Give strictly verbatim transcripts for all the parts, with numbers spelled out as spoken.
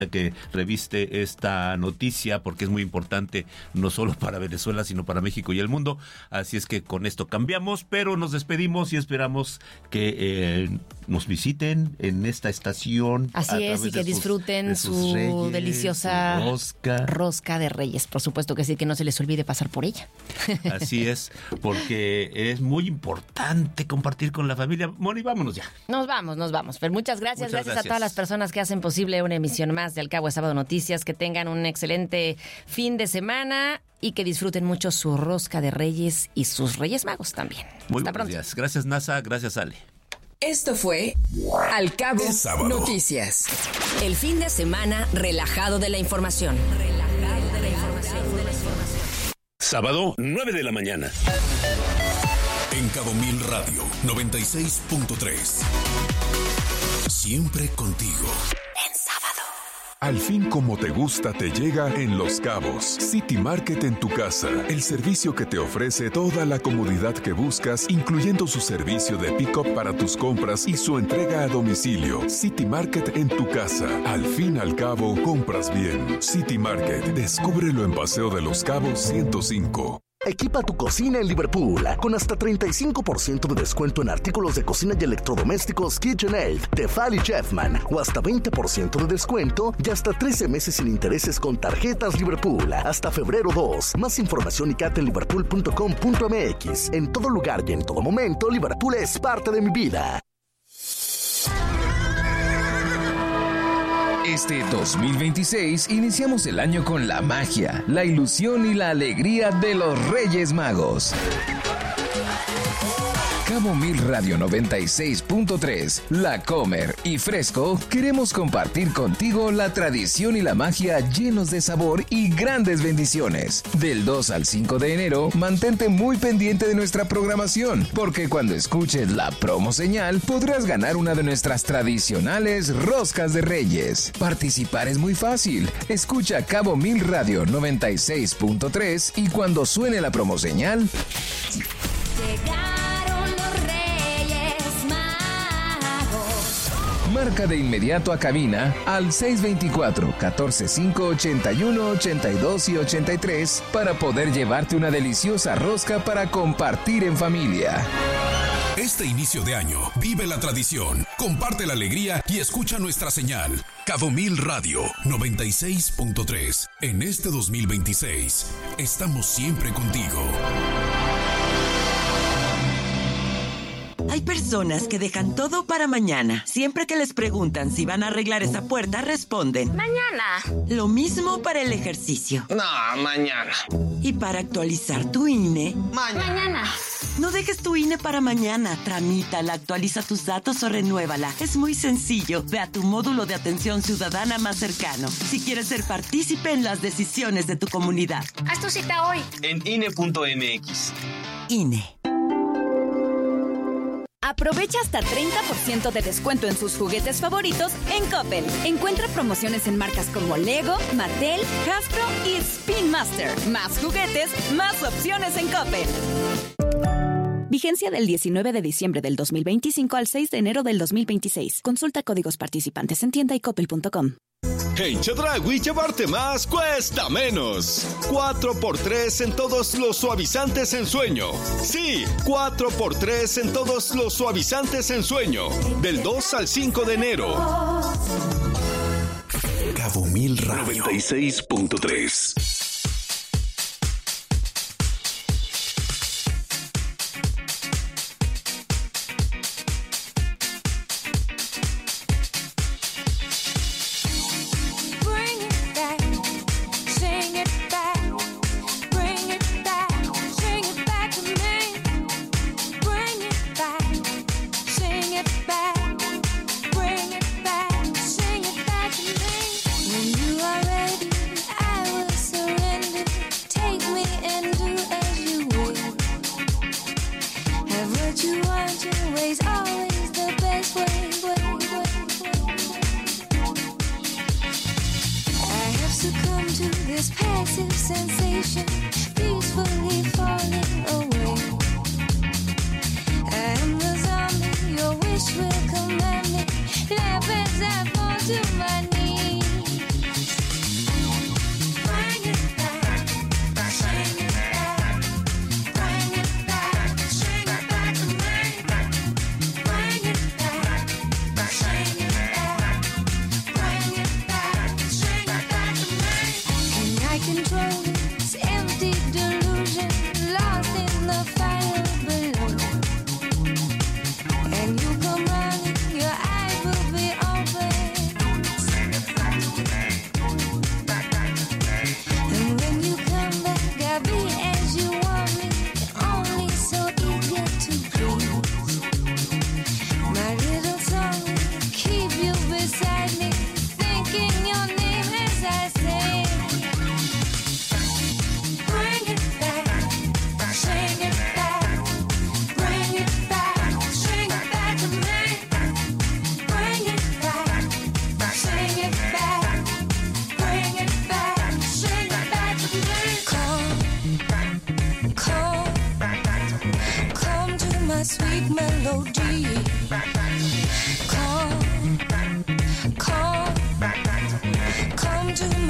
que reviste esta noticia, porque es muy importante no solo para Venezuela, sino para México y el mundo. Así es que con esto cambiamos, pero nos despedimos y esperamos que eh, nos visiten en esta estación. Así es, y que sus, disfruten su reyes, deliciosa su rosca. rosca de Reyes. Por supuesto que sí, que no se les olvide pasar por ella. Así es, porque es muy importante compartir con la familia. Moni, vámonos ya. Nos vamos, nos vamos. Pero muchas gracias, muchas gracias, gracias a todas las personas que hacen posible una emisión más de Al Cabo de Sábado Noticias. Que tengan un excelente fin de semana y que disfruten mucho su rosca de Reyes y sus Reyes Magos también. Muy Hasta pronto. Días. Gracias, NASA. Gracias, Ale. Esto fue Al Cabo Noticias. El fin de semana relajado de la información. Relajado de la información. De la información. Sábado, nueve de la mañana. En Cabo Mil Radio, noventa y seis punto tres. Siempre contigo. En sábado. Al fin, como te gusta, te llega en Los Cabos. City Market en tu casa. El servicio que te ofrece toda la comodidad que buscas, incluyendo su servicio de pick-up para tus compras y su entrega a domicilio. City Market en tu casa. Al fin, al cabo, compras bien. City Market. Descúbrelo en Paseo de los Cabos ciento cinco. Equipa tu cocina en Liverpool con hasta treinta y cinco por ciento de descuento en artículos de cocina y electrodomésticos KitchenAid, Tefal y Chefman, o hasta veinte por ciento de descuento y hasta trece meses sin intereses con tarjetas Liverpool hasta febrero dos. Más información y cata en liverpool punto com punto m x. En todo lugar y en todo momento, Liverpool es parte de mi vida. Este dos mil veintiséis iniciamos el año con la magia, la ilusión y la alegría de los Reyes Magos. Cabo Mil Radio noventa y seis punto tres, La Comer y Fresco queremos compartir contigo la tradición y la magia llenos de sabor y grandes bendiciones. Del dos al cinco de enero, mantente muy pendiente de nuestra programación, porque cuando escuches la promo señal podrás ganar una de nuestras tradicionales roscas de Reyes. Participar es muy fácil. Escucha Cabo Mil Radio noventa y seis punto tres y cuando suene la promo señal... Marca de inmediato a cabina al seis dos cuatro, uno cuatro cinco, ocho uno, ocho dos y ochenta y tres para poder llevarte una deliciosa rosca para compartir en familia. Este inicio de año, vive la tradición, comparte la alegría y escucha nuestra señal. Cabo Mil Radio noventa y seis punto tres. En este dos mil veintiséis, estamos siempre contigo. Hay personas que dejan todo para mañana. Siempre que les preguntan si van a arreglar esa puerta, responden mañana. Lo mismo para el ejercicio. No, mañana. Y para actualizar tu I N E, mañana. mañana. No dejes tu I N E para mañana. Tramítala, actualiza tus datos o renuévala. Es muy sencillo. Ve a tu módulo de atención ciudadana más cercano. Si quieres ser partícipe en las decisiones de tu comunidad. Haz tu cita hoy. En I N E punto m x. I N E. Aprovecha hasta treinta por ciento de descuento en sus juguetes favoritos en Coppel. Encuentra promociones en marcas como Lego, Mattel, Hasbro y Spin Master. Más juguetes, más opciones en Coppel. Vigencia del diecinueve de diciembre del dos mil veinticinco al seis de enero del dos mil veintiséis. Consulta códigos participantes en tienda y coppel punto com. En Chedraui llevarte más cuesta menos. cuatro por tres en todos los suavizantes en sueño. Sí, cuatro por tres en todos los suavizantes en sueño. Del dos al cinco de enero. Cabo Mil Radio noventa y seis punto tres. Will command me, love as I fall to my knees.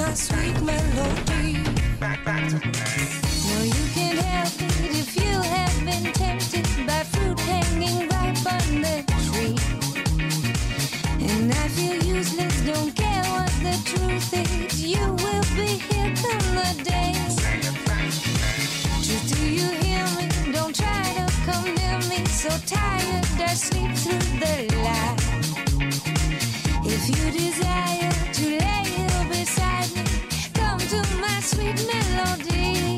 my sweet melody. No, you can't help it if you have been tempted by fruit hanging ripe on the tree. And I feel useless, don't care what the truth is. You will be here come the day. Truth, do you hear me? Don't try to come near me. So tired, I sleep through the light. If you desire to lay here beside me, come to my sweet melody.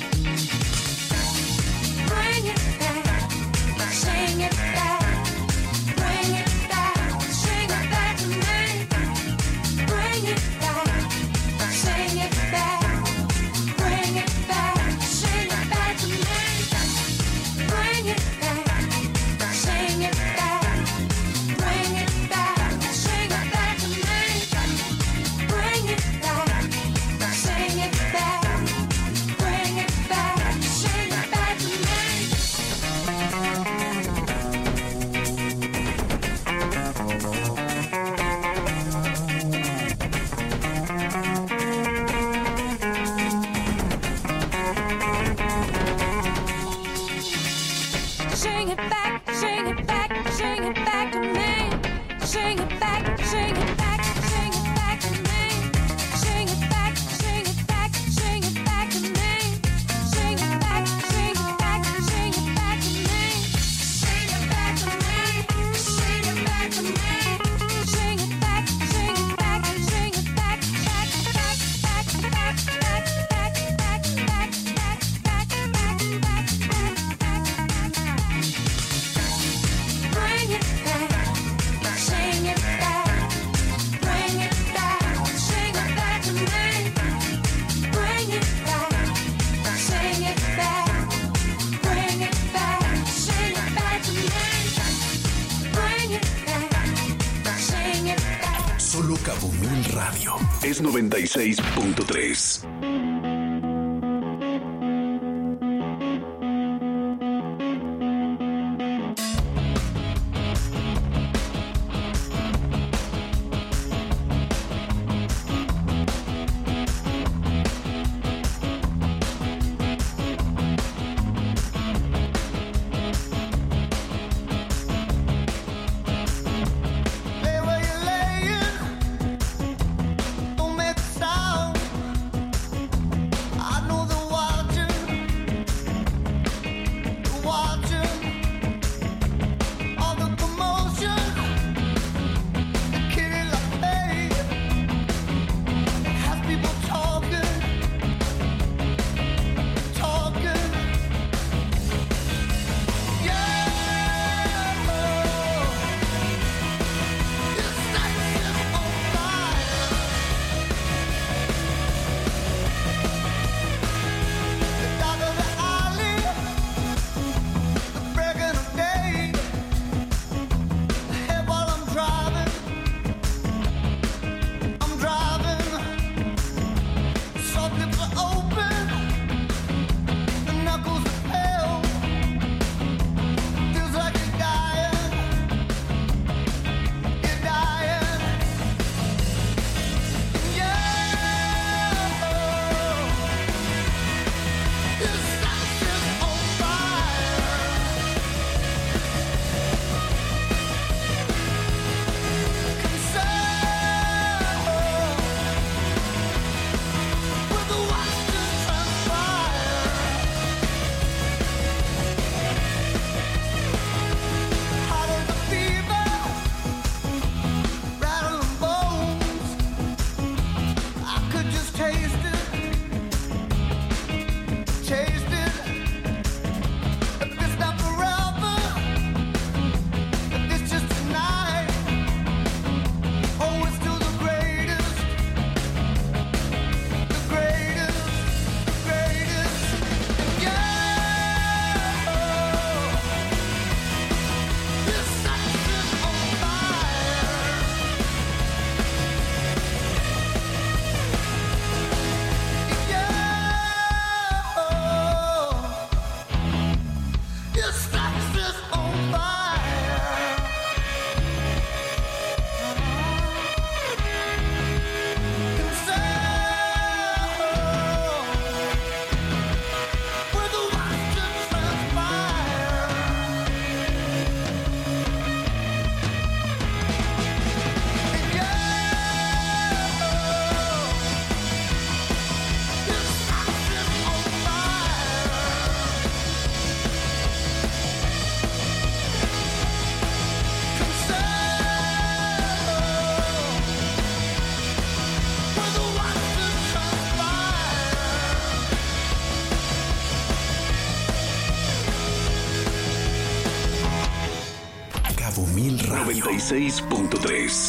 Bring it back, sing it back. Bring it back, sing it back to me. Bring it back, sing it back. Bring it back, sing it back to me. Bring it back, sing it back. Bring it back, sing it back to me. Bring it back, sing it back. Bring it back, sing it back to me. Sing it back, sing it back, sing it back to me. Sing it back, sing it back, sing it back to me. Sing it back, sing it back, sing it back to me. Sing it back, sing it back, sing it back to me. Sing it back to me, sing it back to me. Sing it back, sing it back, sing it back, back, back, back, back, back, back, back, back, back, back, back, back. Bring it back, sing it back. Bring it back, sing it back to me. Bring it back, sing it back. Bring it back, sing it back to me. Bring it back, sing it back. Solo Cabo Mil Radio. Es noventa y seis punto tres. Lay where you're laying, don't make a sound. Radio noventa y seis punto tres.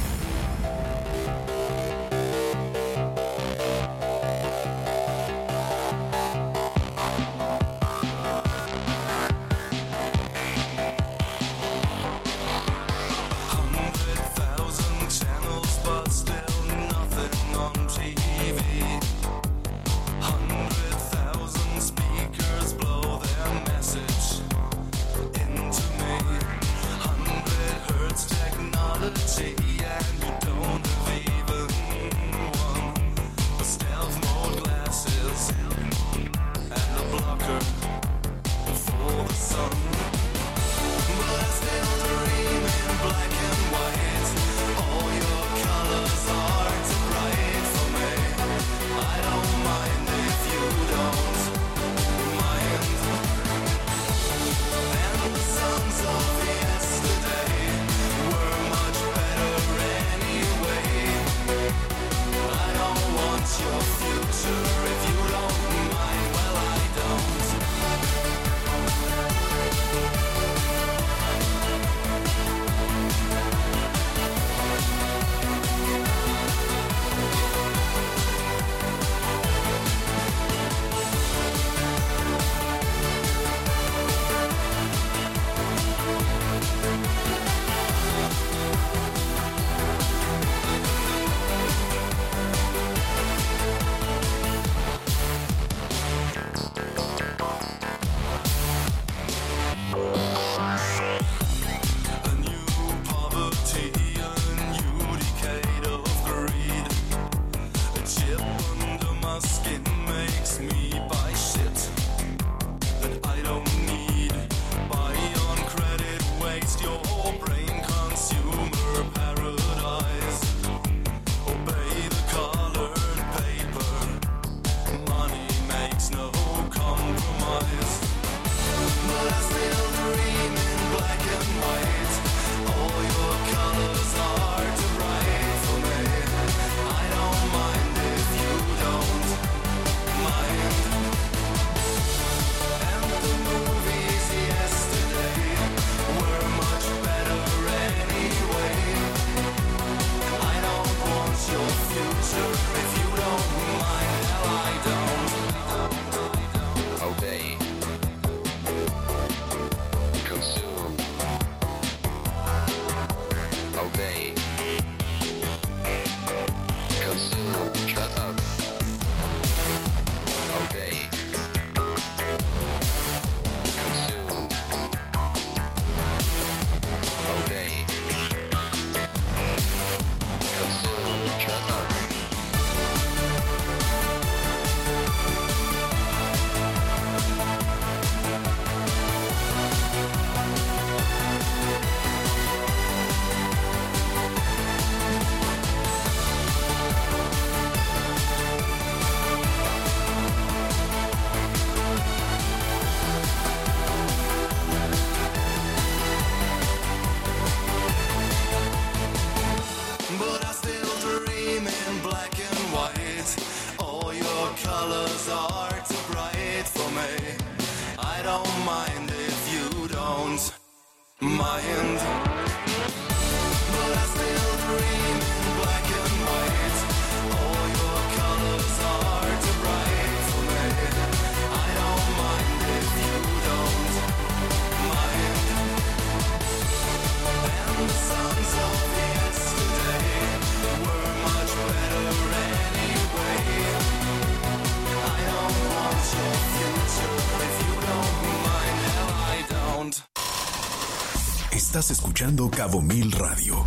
Estás escuchando Cabo Mil Radio.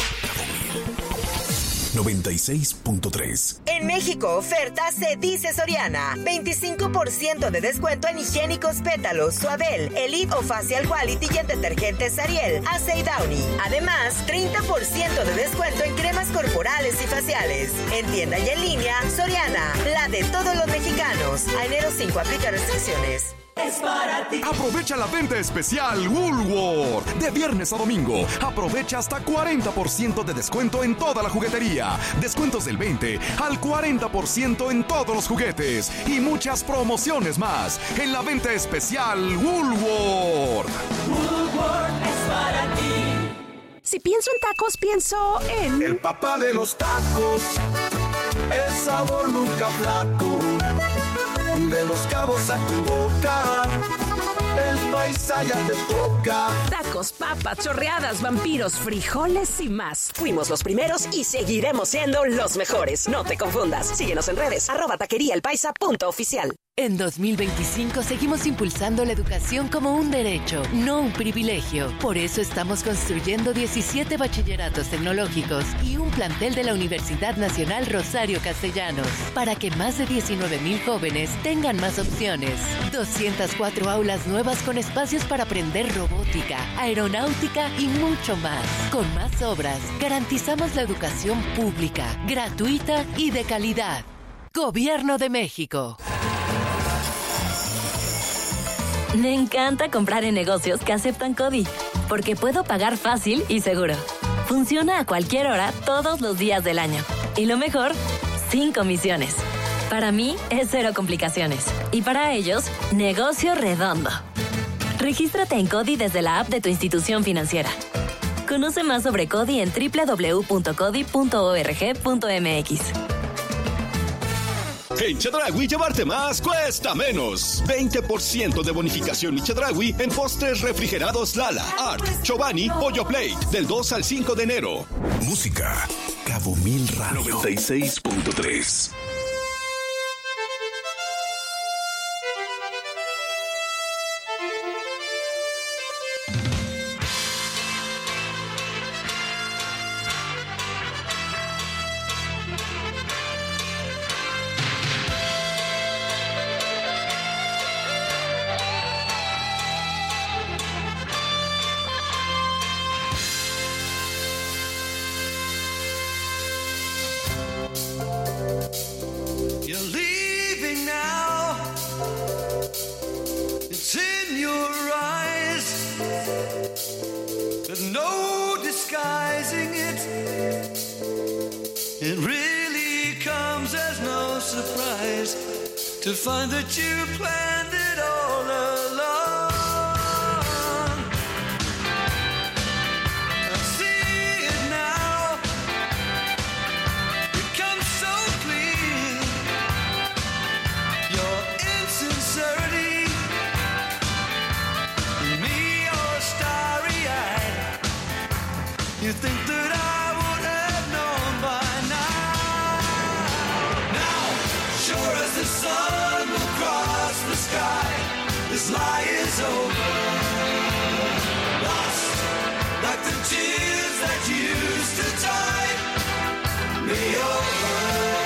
noventa y seis punto tres. En México, oferta se dice Soriana. veinticinco por ciento de descuento en higiénicos Pétalos, Suabel, Elite o Facial Quality y en detergentes Ariel, Ace y Downy. Además, treinta por ciento de descuento en cremas corporales y faciales. En tienda y en línea, Soriana, la de todos los mexicanos. A enero cinco, aplica restricciones. Es para ti. Aprovecha la venta especial Woolworth. De viernes a domingo, aprovecha hasta cuarenta por ciento de descuento en toda la juguetería. Descuentos del veinte al cuarenta por ciento en todos los juguetes. Y muchas promociones más en la venta especial Woolworth. Woolworth es para ti. si pienso en tacos, pienso en... El papá de los tacos, el sabor nunca flaco, de Los Cabos a tu boca, el paisa ya te toca. Tacos, papas, chorreadas, vampiros, frijoles y más. Fuimos los primeros y seguiremos siendo los mejores. No te confundas. Síguenos en redes, arroba taquería el paisa punto oficial. En dos mil veinticinco seguimos impulsando la educación como un derecho, no un privilegio. Por eso estamos construyendo diecisiete bachilleratos tecnológicos y un plantel de la Universidad Nacional Rosario Castellanos, para que más de diecinueve mil jóvenes tengan más opciones. doscientas cuatro aulas nuevas con espacios para aprender robótica, aeronáutica y mucho más. Con más obras, garantizamos la educación pública, gratuita y de calidad. Gobierno de México. Me encanta comprar en negocios que aceptan CODI, porque puedo pagar fácil y seguro. Funciona a cualquier hora, todos los días del año. Y lo mejor, sin comisiones. Para mí, es cero complicaciones. Y para ellos, negocio redondo. Regístrate en CODI desde la app de tu institución financiera. Conoce más sobre CODI en doble u doble u doble u punto codi punto org punto m x. En Chedraui llevarte más cuesta menos. veinte por ciento de bonificación y Chedraui en postres refrigerados Lala, Art, Chobani, Pollo Plate, del dos al cinco de enero. Música, Cabo Mil Radio noventa y seis punto tres. To find that you planned it all along. I see it now. It comes so clear. Your insincerity, and me, you're starry-eyed. You think that I would have known by now. Now, sure as the sun the sky, this lie is over. Lost like the tears that used to tide me over.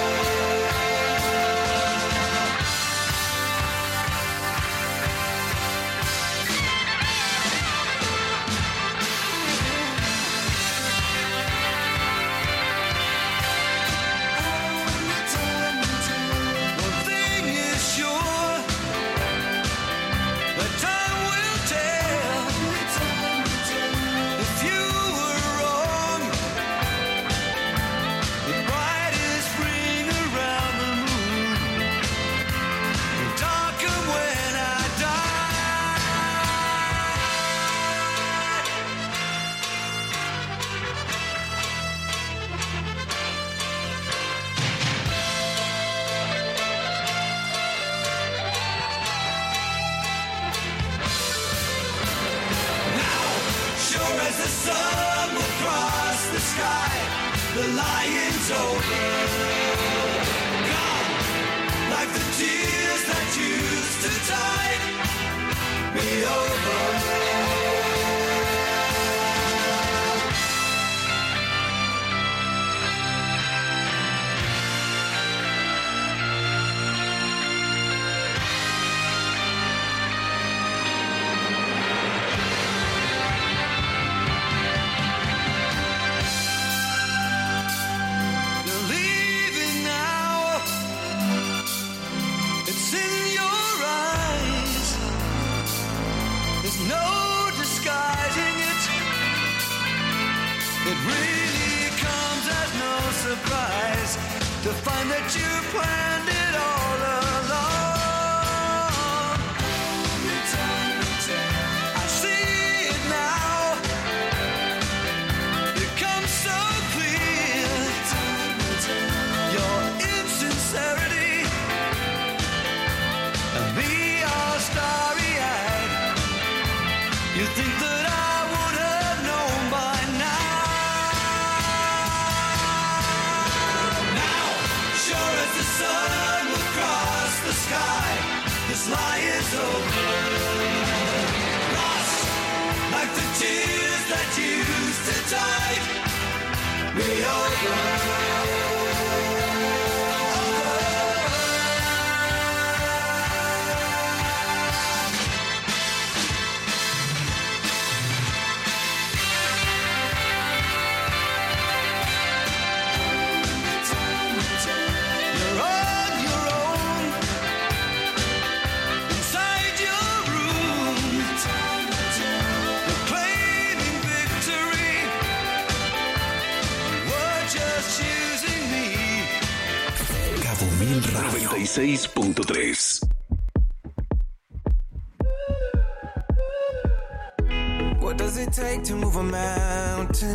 The lion's over. Gone like the tears that used to tide me over. Surprise to find that you planned it all along. I see it now. this lie is over. Lost like the tears that used to tide me over. noventa y seis punto tres. What does it take to move a mountain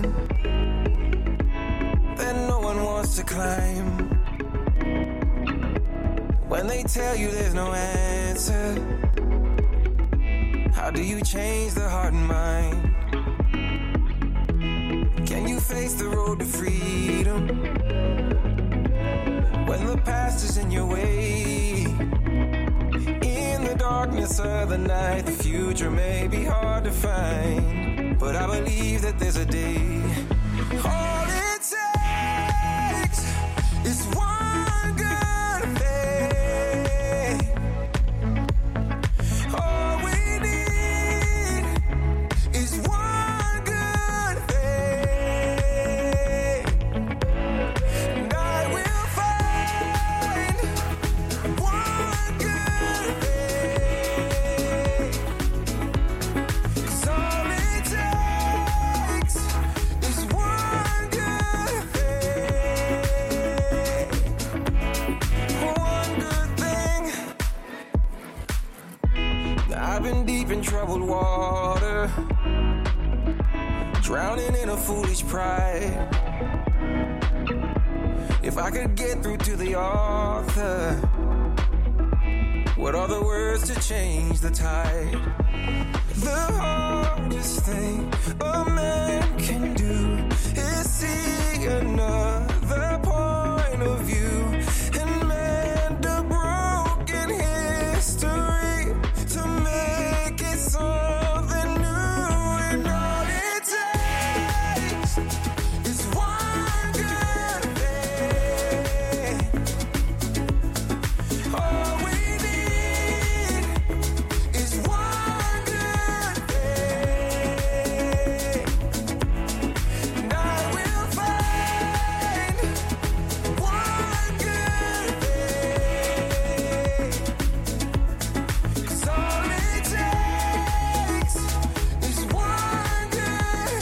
that no one wants to climb? When they tell you there's no answer, how do you change the heart and mind? Can you face the road to freedom when the past is in your way? In the darkness of the night, the future may be hard to find, but I believe that there's a day. All it takes is one good thing. All we need is one good thing. And I will find one good thing. 'Cause all it takes is one good thing. One good thing. I've been deep in troubled water, drowning in a foolish pride. If I could get through to the author, what are the words to change the tide? The hardest thing a man can do is see another point of view and mend a broken history to make it something new. And all it takes is one good thing. All we need is one good thing. And I will find one good thing. 'Cause all it takes is one good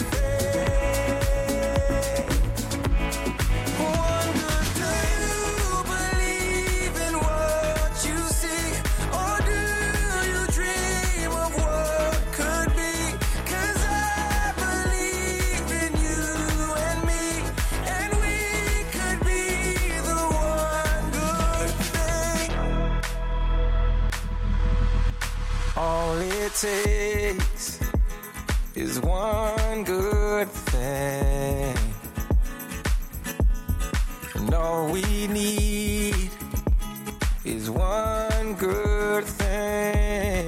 thing. One good thing. Do you believe in what you see, or do you dream of what could be? 'Cause I believe in you and me, and we could be the one good thing. All it takes is one good thing. And all we need is one good thing.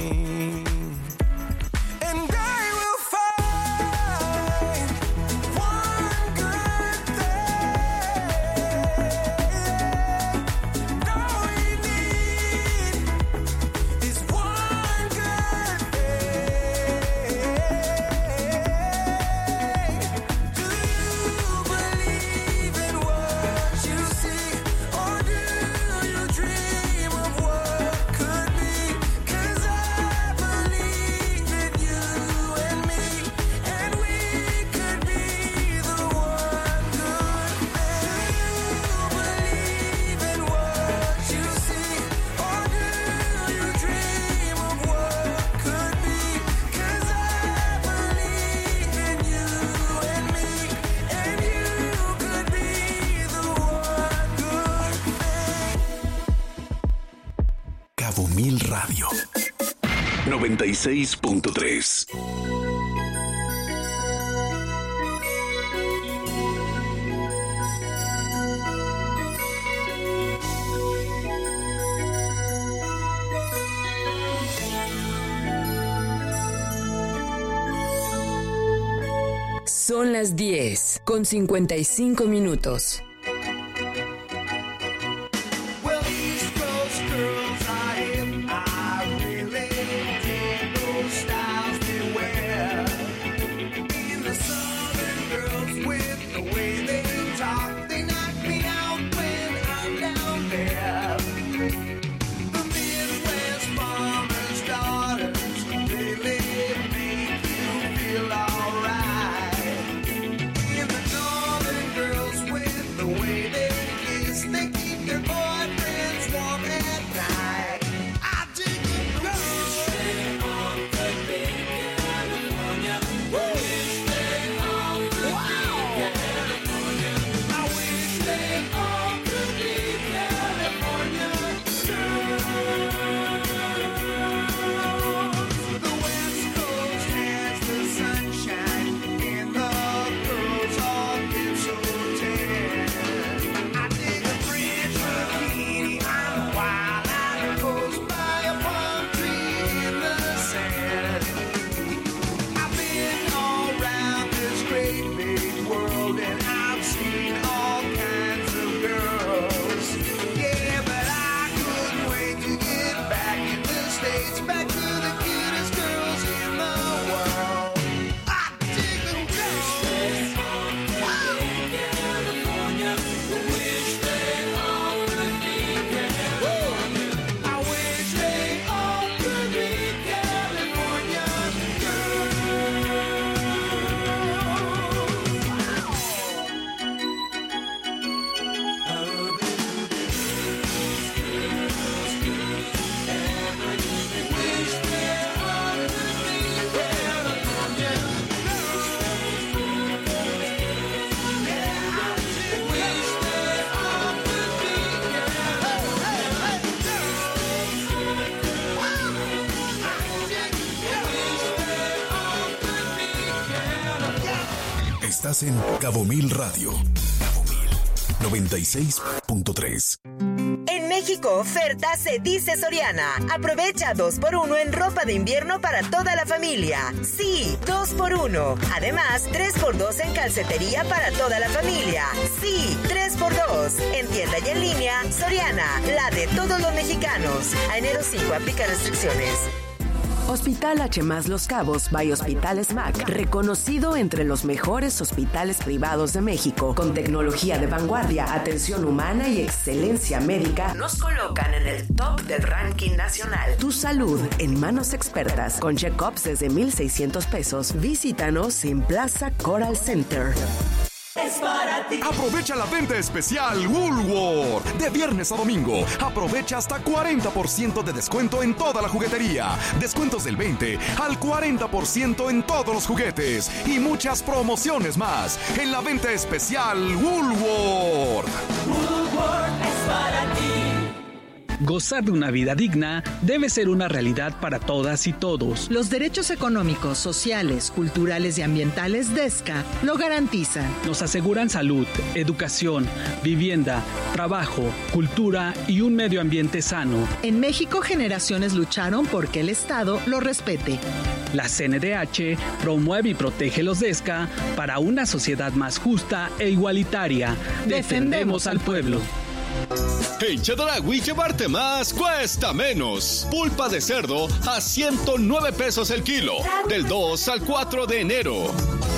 And I will find one good thing. And all we need is one good thing. Do you believe in what you see, or do you dream of what could be? 'Cause I believe in you and me, and we could be the one good thing. Do you believe in what you see, or do you dream of what could be? 'Cause I believe in you and me, and you could be the one good thing. Cabo Mil Radio noventa y seis punto tres. Son las diez con cincuenta y cinco minutos. Well, East Coast girls are hip. I really dig those styles they wear. And the Southern girls with the way they talk, they knock me out when I'm down there. The Midwest farmers' daughters really make you feel alright. And the Northern girls with the way they kiss, they keep their boyfriends warm at night. I dig the girls. They all could be California. Wish they all could be California. I wish they all could be California girls. The West Coast has the sunshine, and the girls all get so tan. I dig a French bikini on a wild island coast by a palm tree in the sand. I've been all around this great big world, and I've seen all kinds of girls. Yeah, but I couldn't wait to get back in the States, back to the cutest girls in the world. I dig the girls. Wow. California, wish they all could be California. I wish they all could be California Estás en Cabo Mil Radio. Cabo Mil noventa y seis punto tres. En México, oferta se dice Soriana. Aprovecha dos por uno en ropa de invierno para toda la familia. Sí, dos por uno. Además, tres por dos en calcetería para toda la familia. Sí, tres por dos. En tienda y en línea, Soriana, la de todos los mexicanos. A enero cinco aplica restricciones. Hospital H más Los Cabos by Hospital S M A C, reconocido entre los mejores hospitales privados de México, con tecnología de vanguardia, atención humana y excelencia médica, nos colocan en el top del ranking nacional. Tu salud en manos expertas, con check-ups desde mil seiscientos pesos. Visítanos en Plaza Coral Center. Es para ti. Aprovecha la venta especial Woolworth. De viernes a domingo, aprovecha hasta cuarenta por ciento de descuento en toda la juguetería. Descuentos del veinte al cuarenta por ciento en todos los juguetes. Y muchas promociones más en la venta especial Woolworth. Woolworth es para ti. Gozar de una vida digna debe ser una realidad para todas y todos. Los derechos económicos, sociales, culturales y ambientales de E S C A lo garantizan. Nos aseguran salud, educación, vivienda, trabajo, cultura y un medio ambiente sano. En México, generaciones lucharon porque el Estado lo respete. La C N D H promueve y protege los D E S C A para una sociedad más justa e igualitaria. Defendemos al pueblo. En Chedraui llevarte más cuesta menos. Pulpa de cerdo a ciento nueve pesos el kilo. Del dos al cuatro de enero.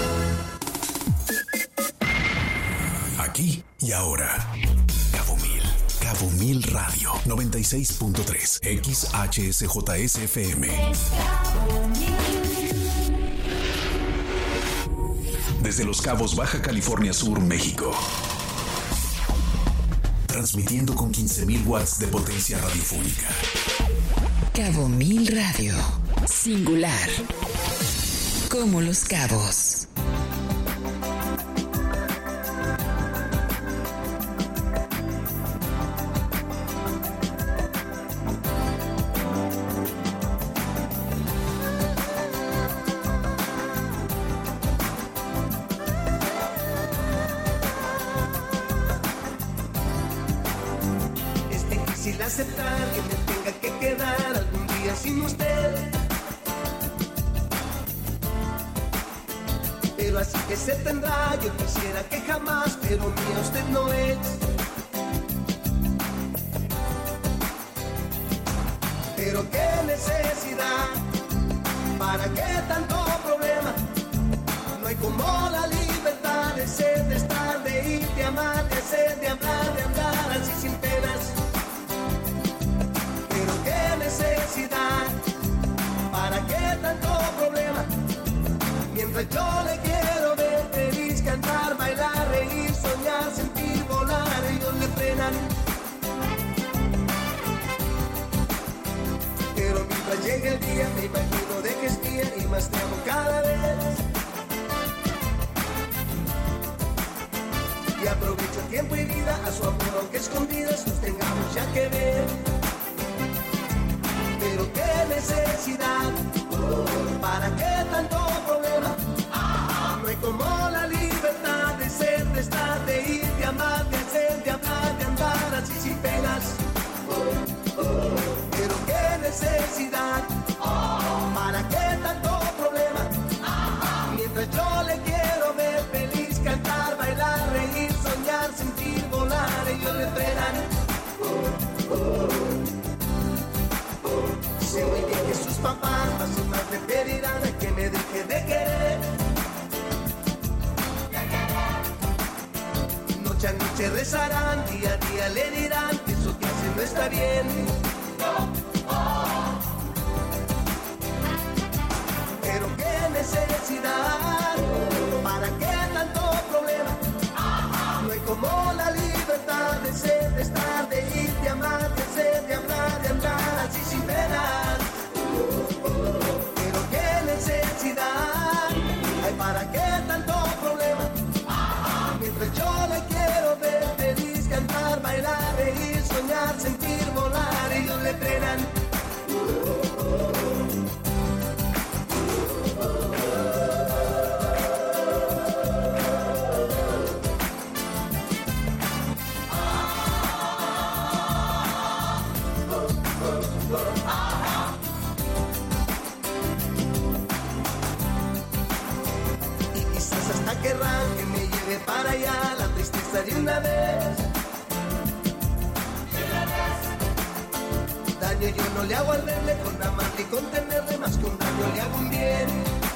Aquí y ahora. Cabo Mil. Cabo Mil Radio. noventa y seis punto tres. X H S J S F M. Desde Los Cabos, Baja California Sur, México. Transmitiendo con quince mil watts de potencia radiofónica. Cabo Mil Radio. Singular. Como Los Cabos. Aceptar que me tenga que quedar algún día sin usted. Pero así que se tendrá, yo quisiera que jamás, pero mía usted no es. Pero qué necesidad, ¿para qué tanto problema? No hay como la libertad de ser, de estar, de ir, de amar, de hacer, de hablar, de andar así sin penas. Pero qué necesidad, ¿para qué tanto problema? Mientras yo le quiero ver feliz, cantar, bailar, reír, soñar, sentir, volar, ellos le frenan. Pero mientras llegue el día me imagino de que espía y más te amo cada vez. Y aprovecho tiempo y vida a su amor aunque escondidas nos tengamos ya que ver. Pero qué necesidad, ¿para qué tanto problema? No hay como la libertad de ser, de estar, de ir, de amar, de hacer, de hablar, de andar así sin penas. Pero qué necesidad, ¿para qué tanto problema? Mientras yo le quiero ver feliz, cantar, bailar, reír, soñar, sentir, volar, ellos le frenan. Sé muy bien que sus papás más y más me pedirán a que me deje de querer. Noche a noche rezarán, día a día le dirán que eso que hace no está bien. Pero qué necesidad, ¿para qué tanto problema? No hay como la libertad de ser, de estar, de ir, de amar, de hacer, de hablar, de andar así sin penas. Pero qué necesidad, hay para qué tanto problema. Mientras yo le quiero ver feliz, cantar, bailar, reír, soñar, sentir, volar, ellos le frenan. Y quizás hasta querrán que me lleve para allá la tristeza de una vez. Daño yo no le hago al verle, con amarle y contenerle, más que un daño le hago un bien.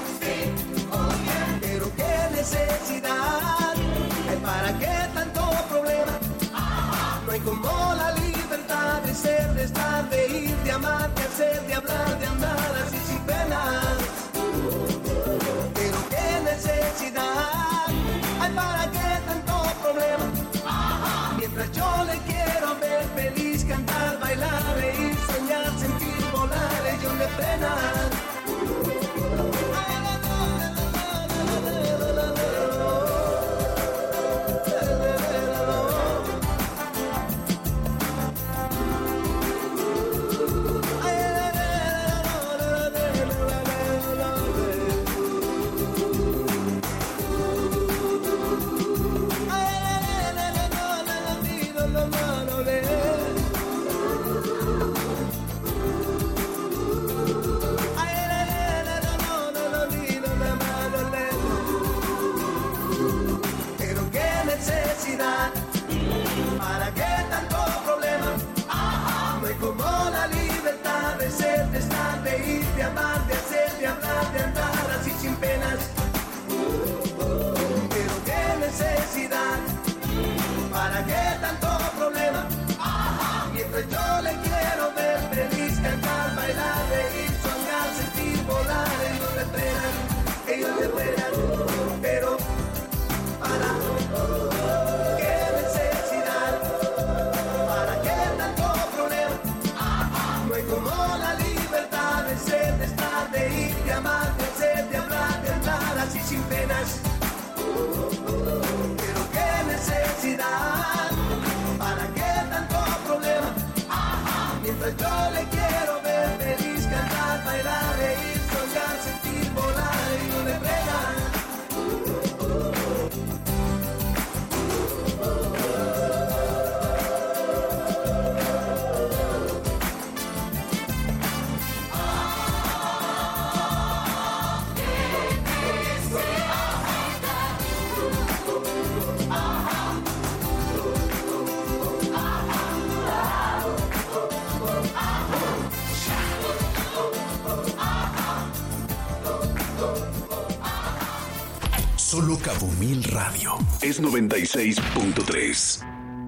Pero qué necesidad, hay para qué tanto problema. No hay como la libertad de ser, de estar, de ir, de amar, de hacer, de hablar, de andar así sin penas. Pero qué necesidad, hay para qué tanto problema. Mientras yo le quiero ver feliz, cantar, bailar, reír, soñar, sentir, volar, ellos le frenan. Solo Cabo Mil Radio es noventa y seis punto tres.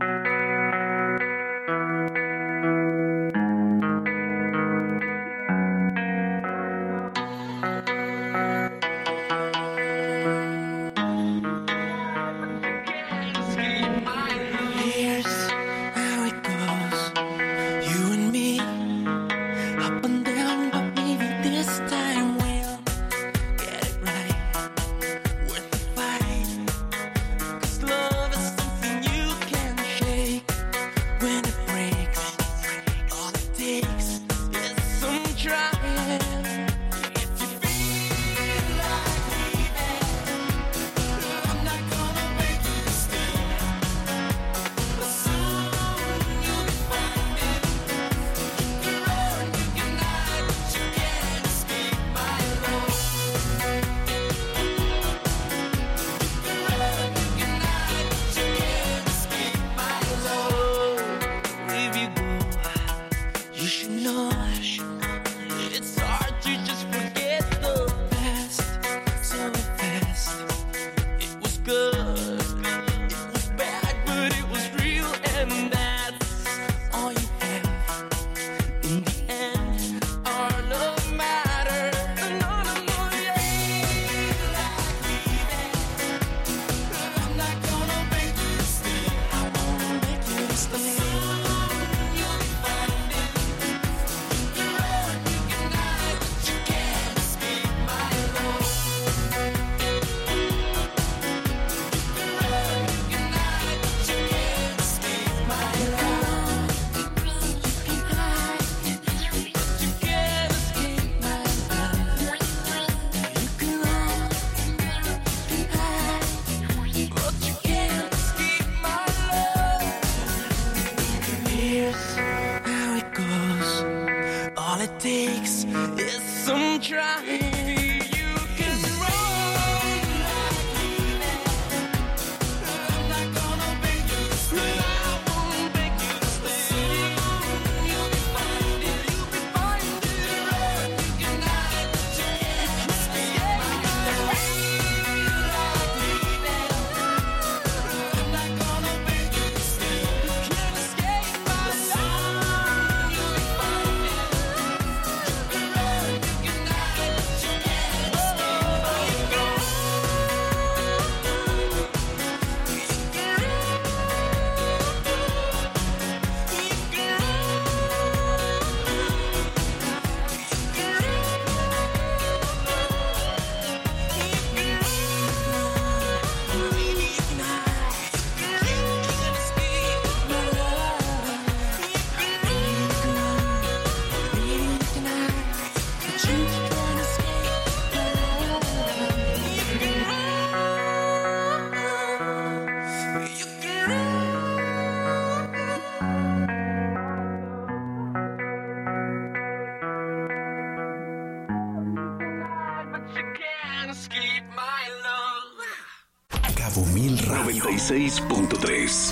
Cabo Mil Radio noventa y seis punto tres.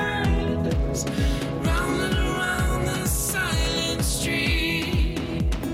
Round and around the silent street.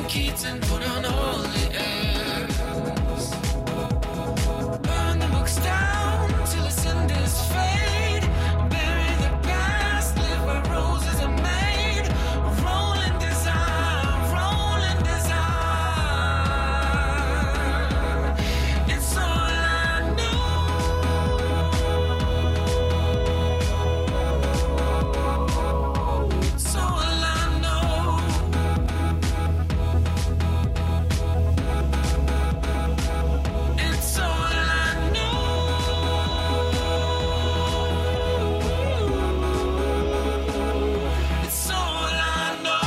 kids and put on all the airs. Burn the books down till the cinders fade. Bury the past, live where roses are made. Rolling design, rolling design. It's all I know. It's all I know. It's all I know. It's all I know.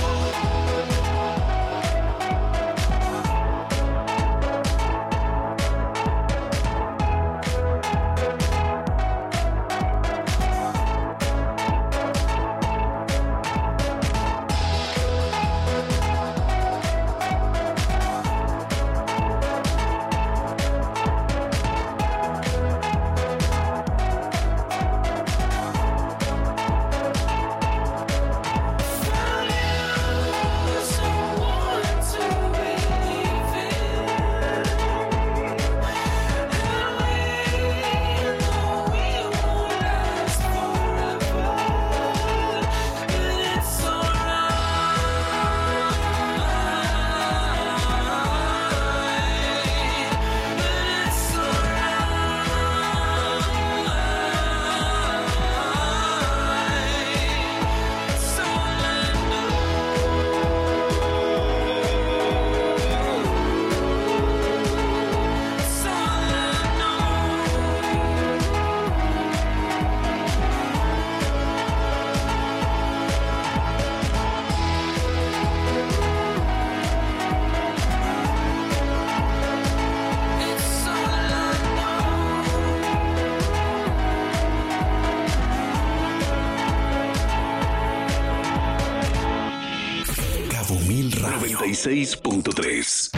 Cabo Mil Radio noventa y seis punto tres.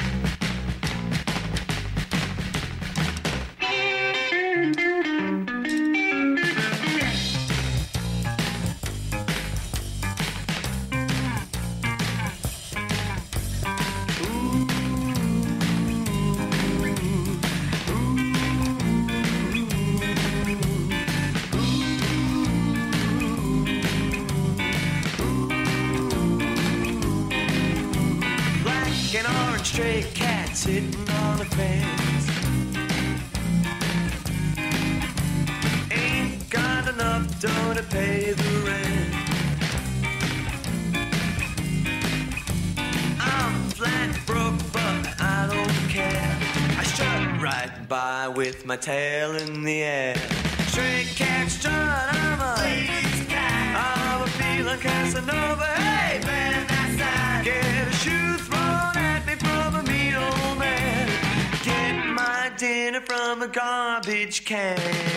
Black and orange stray cat sitting on a fence. Ain't got enough dough to pay the rent. I'm flat broke, but I don't care. I strut right by with my tail in the air. Stray cat strut, I'm a ladies' cat. I'm a feeling Casanova. Hey, man, that's that. Get a shoe thrown at me from a mean old man. Get my dinner from a garbage can.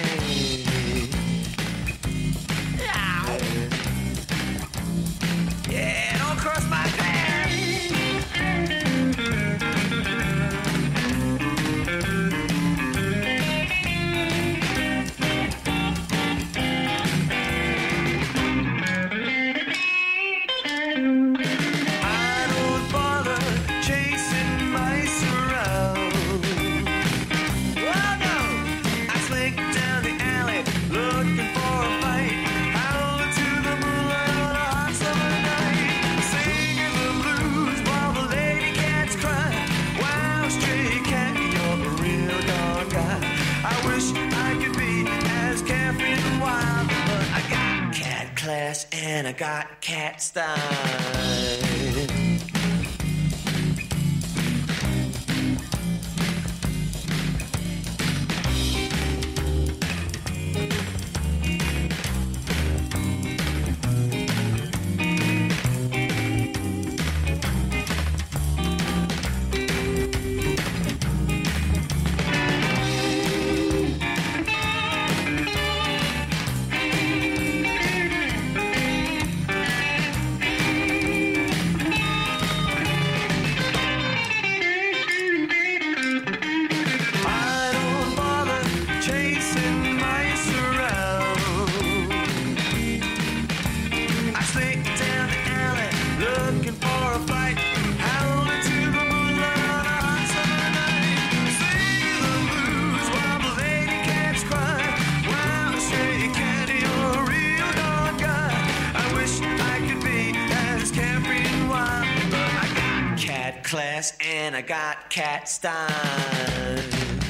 Yeah, don't cross my path. I don't bother chasing mice around. Oh no, I slink down the alley looking for a fight. Howl to the moonlight on a hot summer night, singing the blues while the lady cats cry. Wow, stray cat, you're a real dog guy. I wish I could be as carefree and wild, but I got cat class and I got cat style. got class and I got cat style.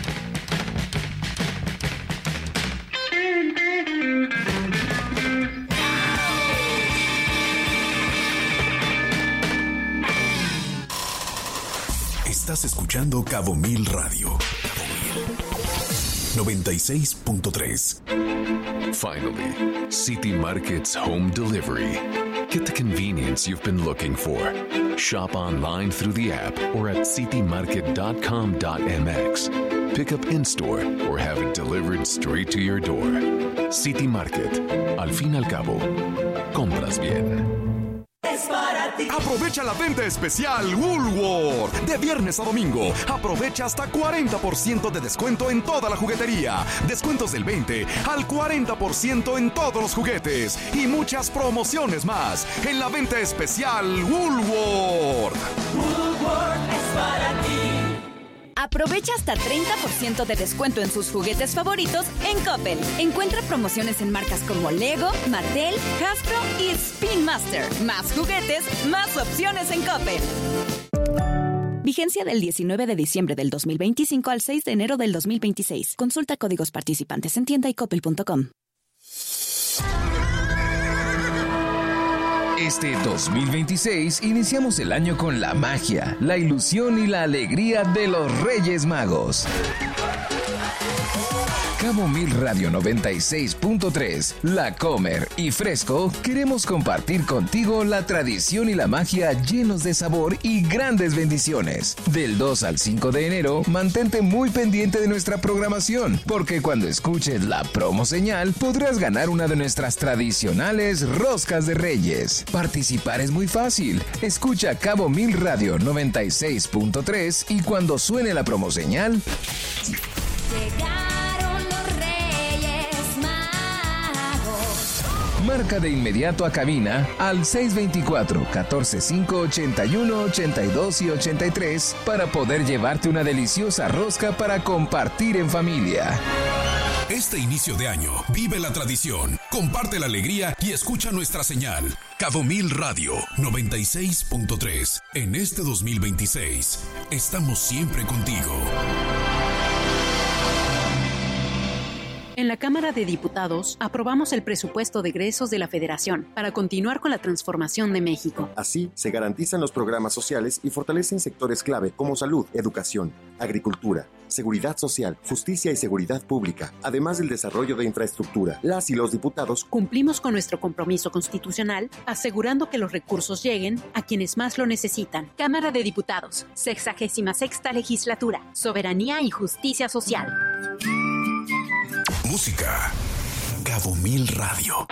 Estás escuchando Cabo Mil Radio. noventa y seis punto tres. Finally, City Market's home delivery. Get the convenience you've been looking for. Shop online through the app or at city market dot com dot m x. Pick up in-store or have it delivered straight to your door. City Market. Al fin y al cabo, compras bien. Es para ti. Aprovecha la venta especial Woolworth. De viernes a domingo, aprovecha hasta cuarenta por ciento de descuento en toda la juguetería. Descuentos del veinte al cuarenta por ciento en todos los juguetes. Y muchas promociones más en la venta especial Woolworth. Woolworth es para ti. Aprovecha hasta treinta por ciento de descuento en sus juguetes favoritos en Coppel. Encuentra promociones en marcas como Lego, Mattel, Hasbro y Spin Master. Más juguetes, más opciones en Coppel. Vigencia del diecinueve de diciembre del dos mil veinticinco al seis de enero del dos mil veintiséis. Consulta códigos participantes en tienda y coppel punto com. Este dos mil veintiséis iniciamos el año con la magia, la ilusión y la alegría de los Reyes Magos. Cabo Mil Radio noventa y seis punto tres, La Comer y Fresco queremos compartir contigo la tradición y la magia llenos de sabor y grandes bendiciones. Del dos al cinco de enero, mantente muy pendiente de nuestra programación, porque cuando escuches la promo señal podrás ganar una de nuestras tradicionales roscas de Reyes. Participar es muy fácil. Escucha Cabo Mil Radio noventa y seis punto tres y cuando suene la promo señal... Marca de inmediato a cabina al seis dos cuatro, uno cuatro cinco, ocho uno, ocho dos y ochenta y tres para poder llevarte una deliciosa rosca para compartir en familia. Este inicio de año, vive la tradición, comparte la alegría y escucha nuestra señal. Cabo Mil Radio noventa y seis punto tres. En este dos mil veintiséis, estamos siempre contigo. En la Cámara de Diputados aprobamos el presupuesto de egresos de la Federación para continuar con la transformación de México. Así, se garantizan los programas sociales y fortalecen sectores clave como salud, educación, agricultura, seguridad social, justicia y seguridad pública, además del desarrollo de infraestructura. Las y los diputados cumplimos con nuestro compromiso constitucional, asegurando que los recursos lleguen a quienes más lo necesitan. Cámara de Diputados, sexagésima sexta legislatura, soberanía y justicia social. Música. Cabo Mil Radio.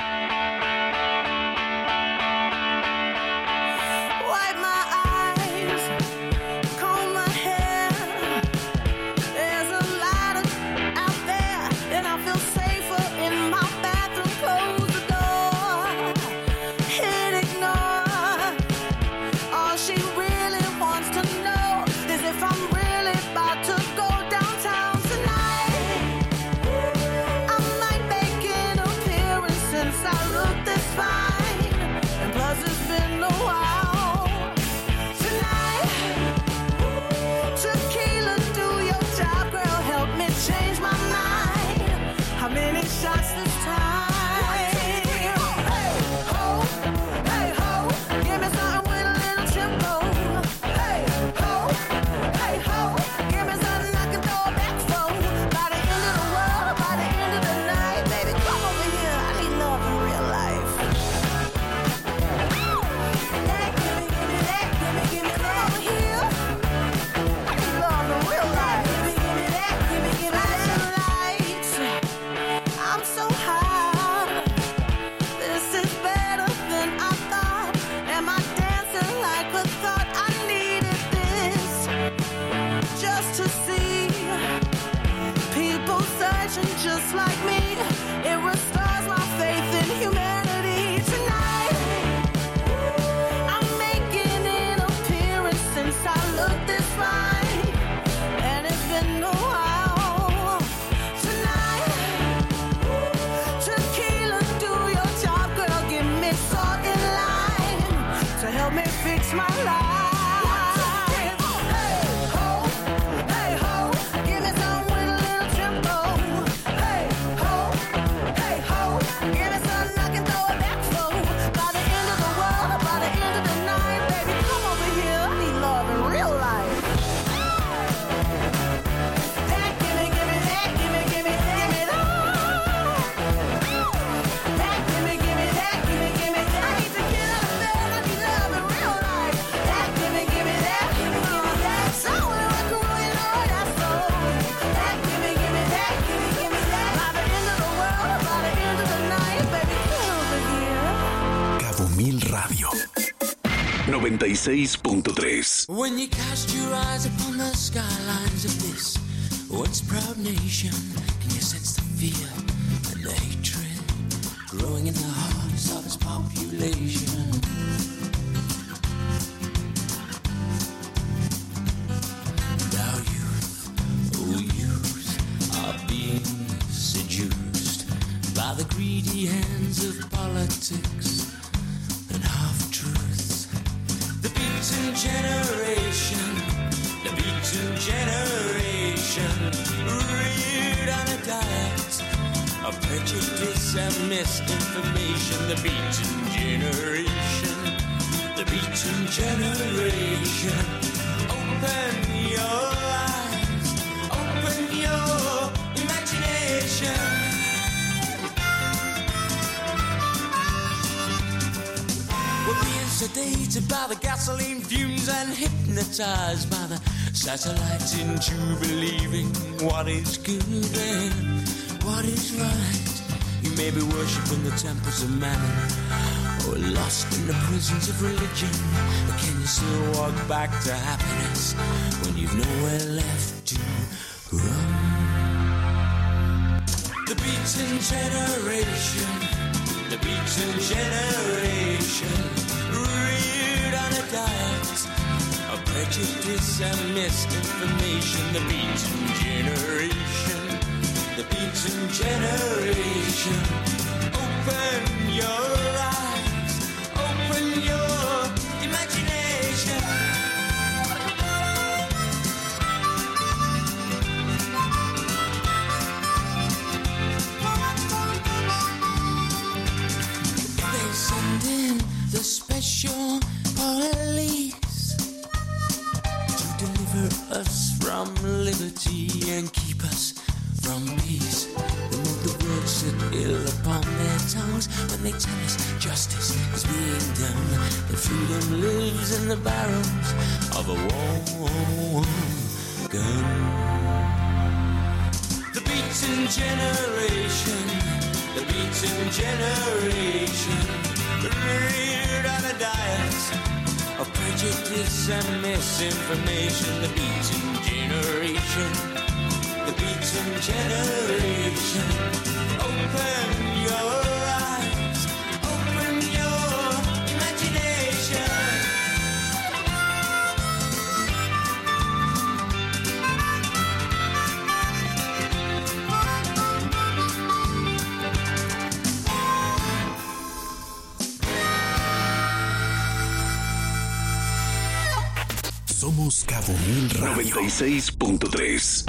Just like me, it restores my faith in humanity tonight. I'm making an appearance since I looked this fine, and it's been a while. Tonight, tequila, do your job, girl. Give me salt and lime to help me fix my life. noventa y seis punto tres. When you cast your eyes upon the skylines of this once proud nation, can you sense the fear and the hatred growing in the hearts of its population? And our youth, oh youth, are being seduced by the greedy hands of politics and half-truths. The beaten generation, the beaten generation, reared on a diet of prejudice and misinformation. The beaten generation, the beaten generation. Open your eyes, open your imagination. We're being sedated by the gasoline fumes and hypnotized by the satellites into believing what is good and what is right. You may be worshipping the temples of mammon or lost in the prisons of religion, but can you still walk back to happiness when you've nowhere left to run? The beaten generation, the beaten generation, reared on a diet of prejudice and misinformation. The beaten generation, the beaten generation. Open your eyes, open your imagination. They send in the special police to deliver us from liberty and keep us from peace. Remove the words that ill upon their tongues when they tell us justice is being done, that freedom lives in the barrels of a war gun. The beaten generation, the beaten generation, reared on a diet of prejudice and misinformation. The beaten generation, the beaten generation. Open your eyes, open your imagination. Somos Cabo Mil Radio noventa y seis punto tres.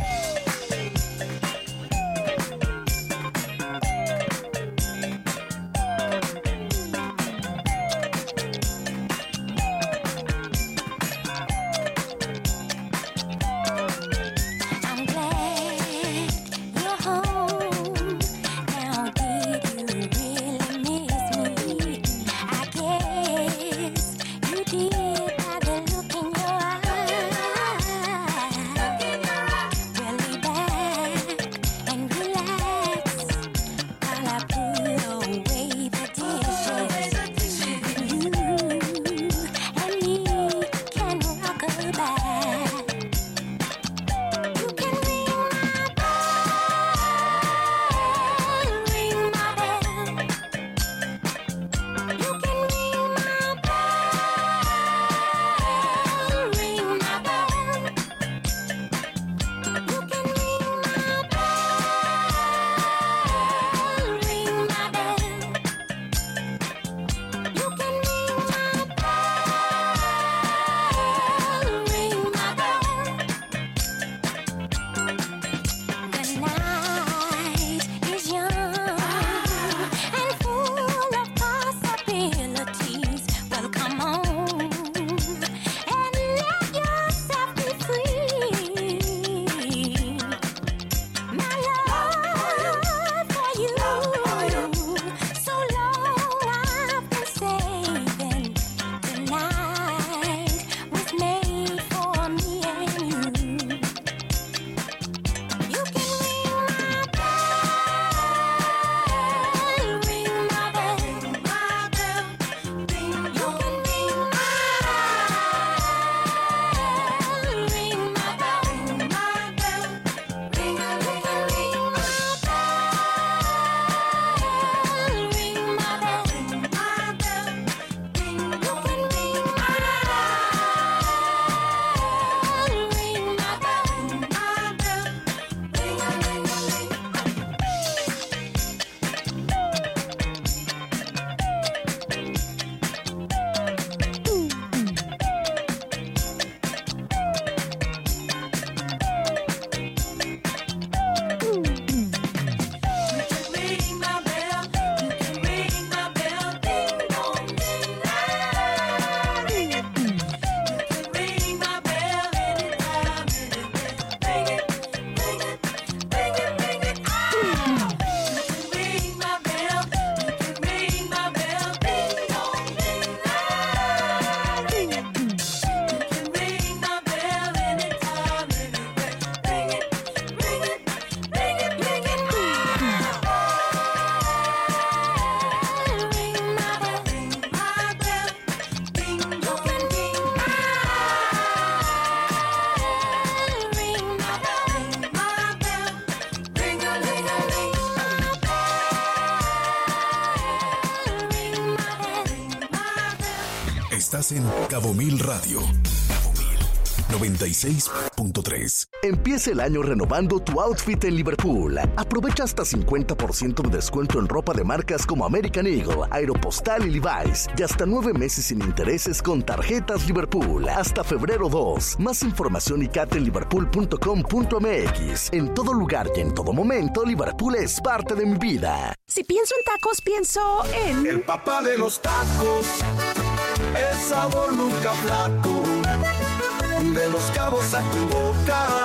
Well, Estás en Cabo Mil Radio. noventa y seis punto tres. Empieza el año renovando tu outfit en Liverpool. Aprovecha hasta cincuenta por ciento de descuento en ropa de marcas como American Eagle, Aeropostale y Levi's. Y hasta nueve meses sin intereses con tarjetas Liverpool. Hasta febrero dos. Más información y cate en liverpool punto com punto m x. En todo lugar y en todo momento, Liverpool es parte de mi vida. Si pienso en tacos, pienso en... El papá de los tacos, el sabor nunca flaco. De Los Cabos a tu boca,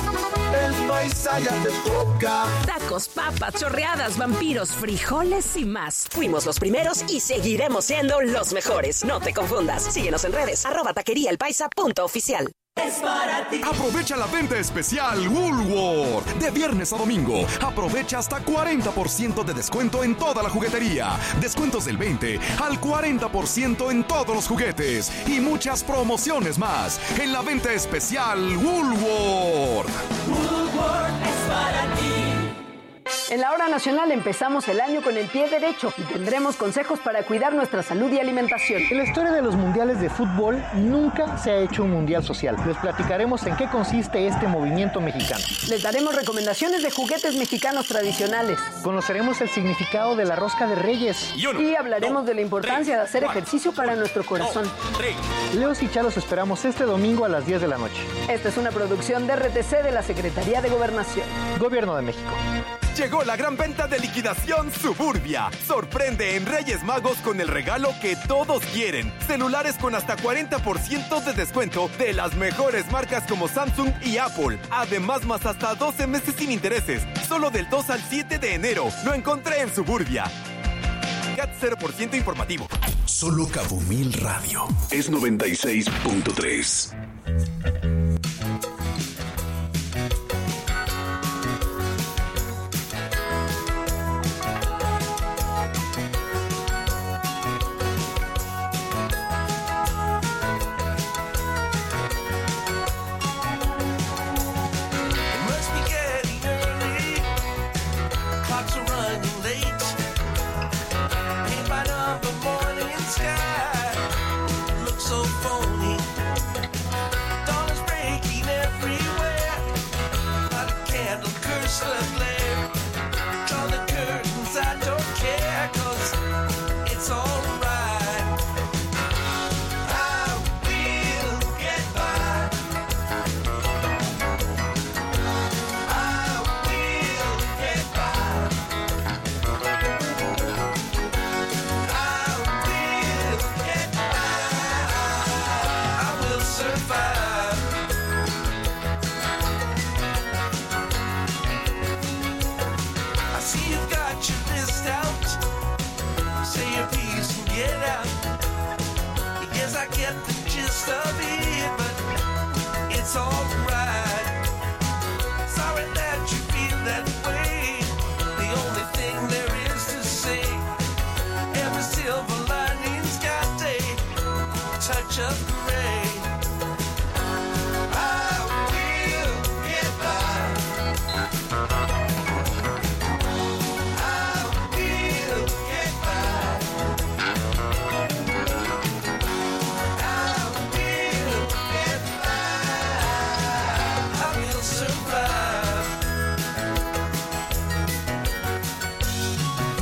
el paisa ya te toca. Tacos, papas, chorreadas, vampiros, frijoles y más. Fuimos los primeros y seguiremos siendo los mejores. No te confundas. Síguenos en redes, arroba taquería el paisa punto oficial. Es para ti. Aprovecha la venta especial Woolworth. De viernes a domingo, aprovecha hasta cuarenta por ciento de descuento en toda la juguetería. Descuentos del veinte al cuarenta por ciento en todos los juguetes. Y muchas promociones más en la venta especial Woolworth. Woolworth es para ti. En la Hora Nacional empezamos el año con el pie derecho y tendremos consejos para cuidar nuestra salud y alimentación. En la historia de los mundiales de fútbol nunca se ha hecho un mundial social. Les platicaremos en qué consiste este movimiento mexicano. Les daremos recomendaciones de juguetes mexicanos tradicionales. Conoceremos el significado de la rosca de Reyes. Y, uno, y hablaremos dos, de la importancia tres, de hacer cuatro, ejercicio para nuestro corazón. Dos, Leos y Chalos esperamos este domingo a las diez de la noche. Esta es una producción de R T C de la Secretaría de Gobernación. Gobierno de México. Llegó la gran venta de liquidación Suburbia. Sorprende en Reyes Magos con el regalo que todos quieren. Celulares con hasta cuarenta por ciento de descuento de las mejores marcas como Samsung y Apple. Además, más hasta doce meses sin intereses. Solo del dos al siete de enero. Lo encontré en Suburbia. C A T cero por ciento informativo. Solo Cabo Mil Radio. Es noventa y seis punto tres.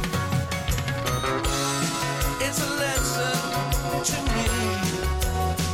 It's a lesson to me.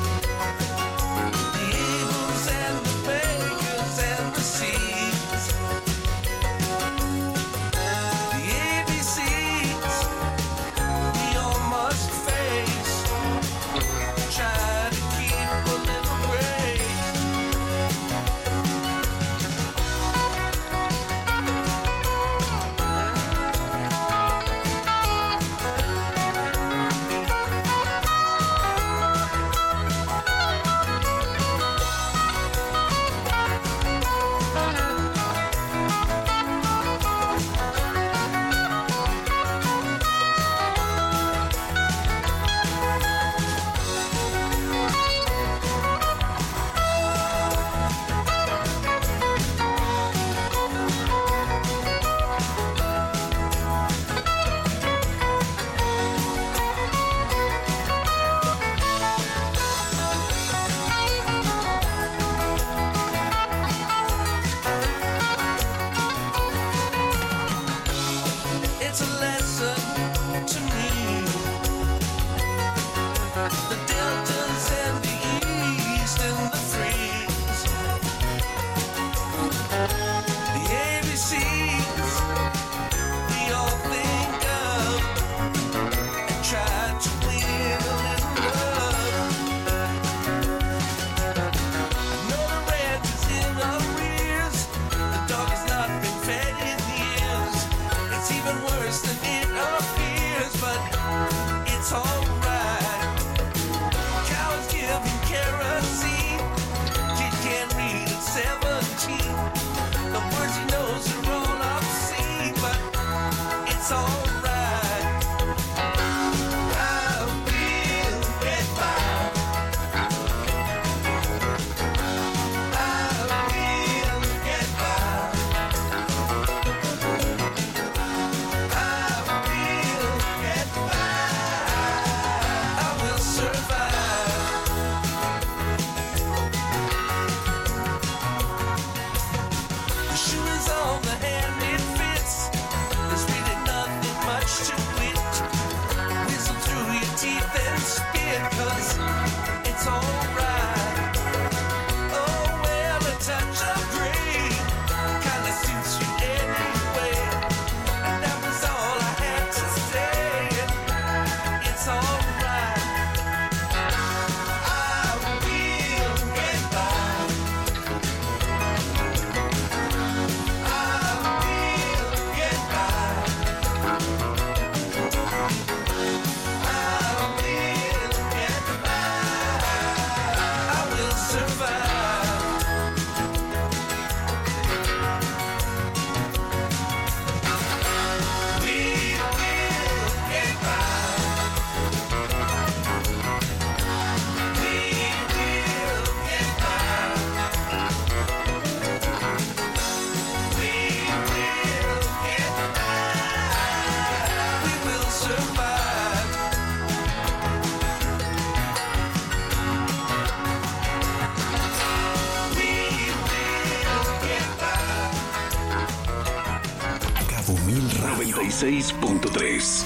noventa y seis punto tres.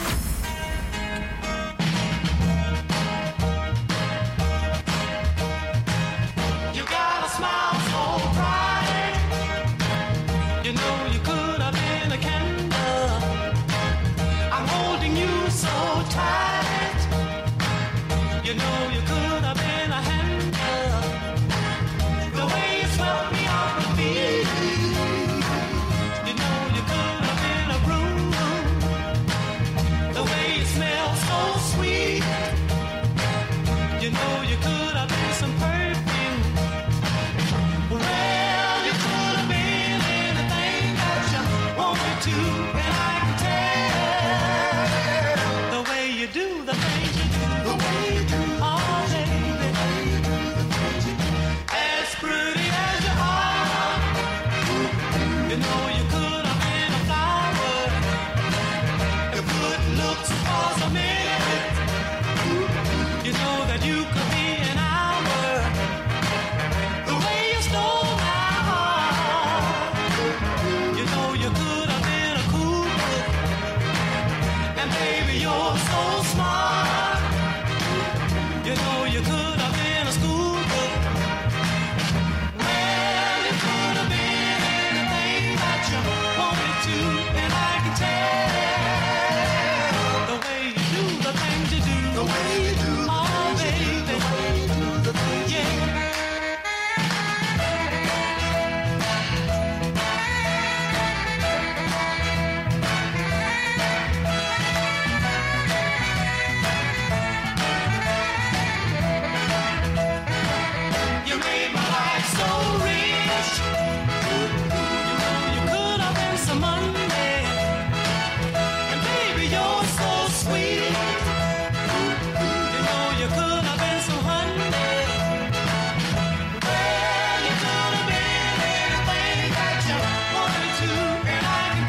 You got a smile so bright. You know you could have been a candle. I'm holding you so tight. You know you could have been a handle. The way you swept me off my feet. You know you could have been a broom. The way you smell so sweet. You know you could have been some perfume. Well, you could have been anything that you wanted to, and I can tell the way you do the things you do, the way you do, oh baby, as pretty as you are. You know you could have been a flower. Your good looks was a minute. You know that you could be an hour. The way you stole my heart. You know you could have been a cool book. And baby, you're so smart. You know you could have been a school book. Well, you could have been anything that you wanted to, and I can tell the way you do the things you do. The way you do. Oh, baby. The way you do the things you do. You made my life so rich. You know you could have been some Monday. And baby, you're so sweet. You know you could have been some honey. Well, you could have been anything that you wanted to, and I can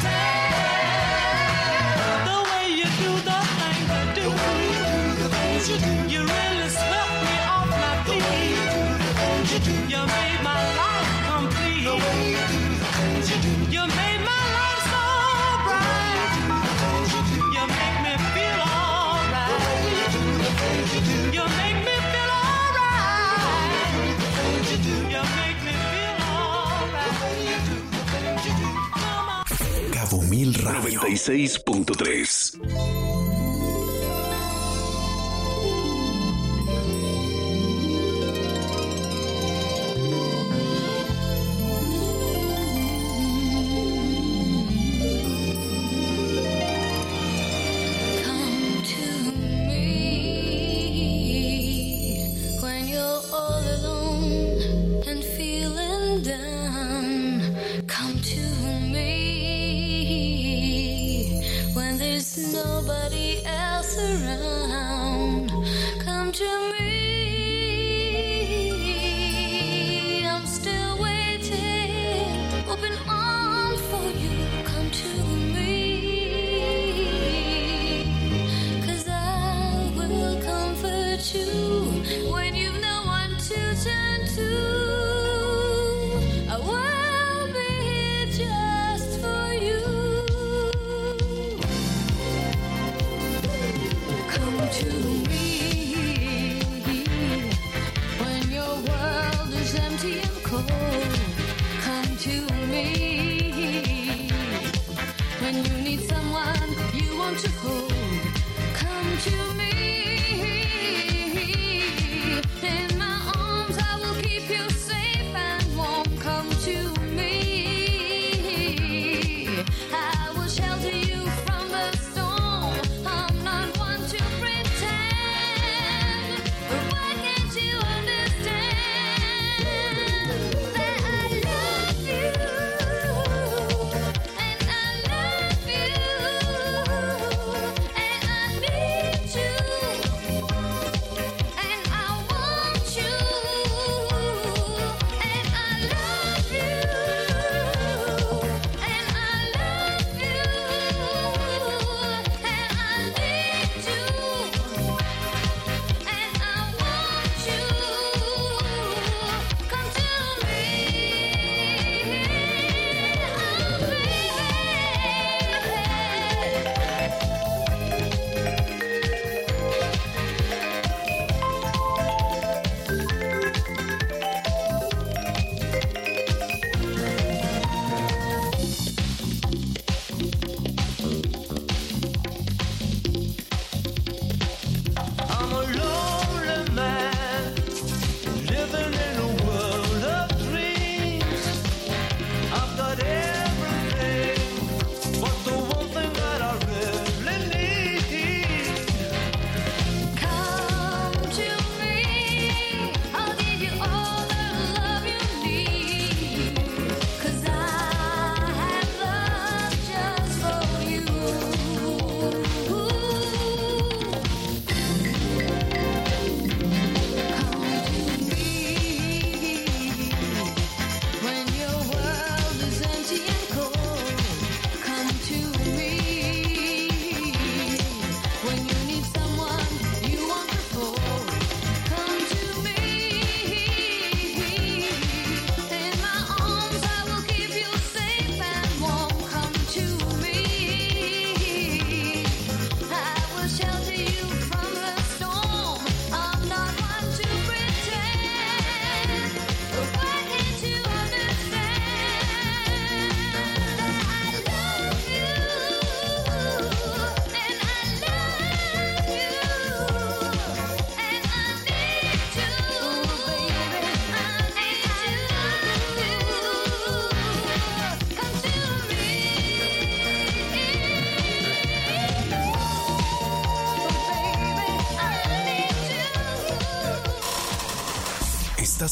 tell the way you do the things you do. The things you do. You really swept me off my feet. You made my life complete. The way you do the things you do. You made my life so bright. You make me feel alright. The way you do the things you do. You make me feel alright. The things you do. You make me feel alright. The way you do the things you do. Come on. Cabo Mil Radio noventa y seis punto tres. Come to me when you're all alone and feeling down. Come to me when there's nobody else around. Come to me. I'm still waiting, open arms for you. Come to me. 'Cause I will comfort you when you've no one to turn to. I will be here just for you. Come to me when your world is empty and cold. Come to me when you need someone you want to hold. Come to me. In my arms I will keep you safe and warm. Come to me. I will shelter you from the storm. I'm not one to pretend. But why can't you understand that I love you? And I love you. And I need you.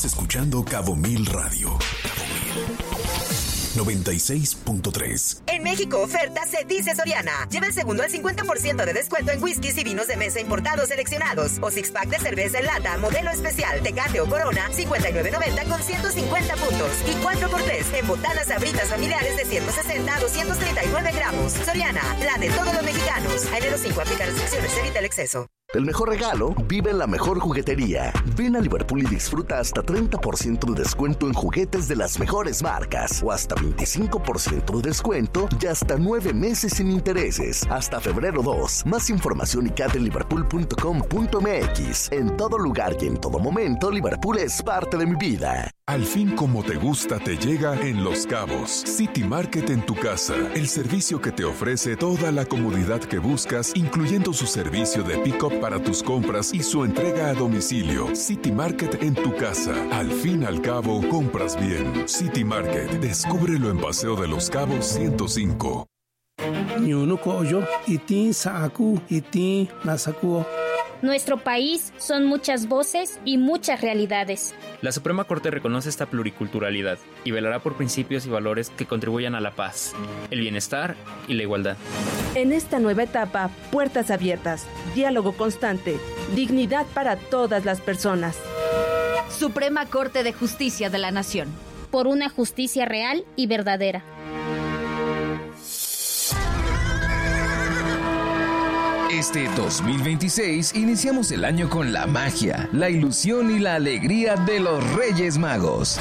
Estás escuchando Cabo Mil Radio. Cabo Mil noventa y seis punto tres. En México, oferta se dice Soriana. Lleva el segundo al cincuenta por ciento de descuento en whiskies y vinos de mesa importados seleccionados. O six pack de cerveza en lata, modelo especial, Tecate o Corona, cincuenta y nueve noventa con ciento cincuenta puntos. Y cuatro por tres en botanas sabritas familiares de ciento sesenta a doscientos treinta y nueve gramos. Soriana, la de todos los mexicanos. A enero cinco, aplica restricciones, evita el exceso. El mejor regalo vive en la mejor juguetería. Ven a Liverpool y disfruta hasta treinta por ciento de descuento en juguetes de las mejores marcas o hasta veinticinco por ciento de descuento y hasta nueve meses sin intereses. Hasta febrero dos. Más información y cat en liverpool punto com punto m x. En todo lugar y en todo momento, Liverpool es parte de mi vida. Al fin, como te gusta, te llega en Los Cabos. City Market en tu casa. El servicio que te ofrece toda la comodidad que buscas, incluyendo su servicio de pick-up para tus compras y su entrega a domicilio. City Market en tu casa. Al fin, al cabo, compras bien. City Market. Descúbrelo en Paseo de los Cabos ciento cinco. Nuestro país son muchas voces y muchas realidades. La Suprema Corte reconoce esta pluriculturalidad y velará por principios y valores que contribuyan a la paz, el bienestar y la igualdad. En esta nueva etapa, puertas abiertas, diálogo constante, dignidad para todas las personas. Suprema Corte de Justicia de la Nación. Por una justicia real y verdadera. Este dos mil veintiséis iniciamos el año con la magia, la ilusión y la alegría de los Reyes Magos.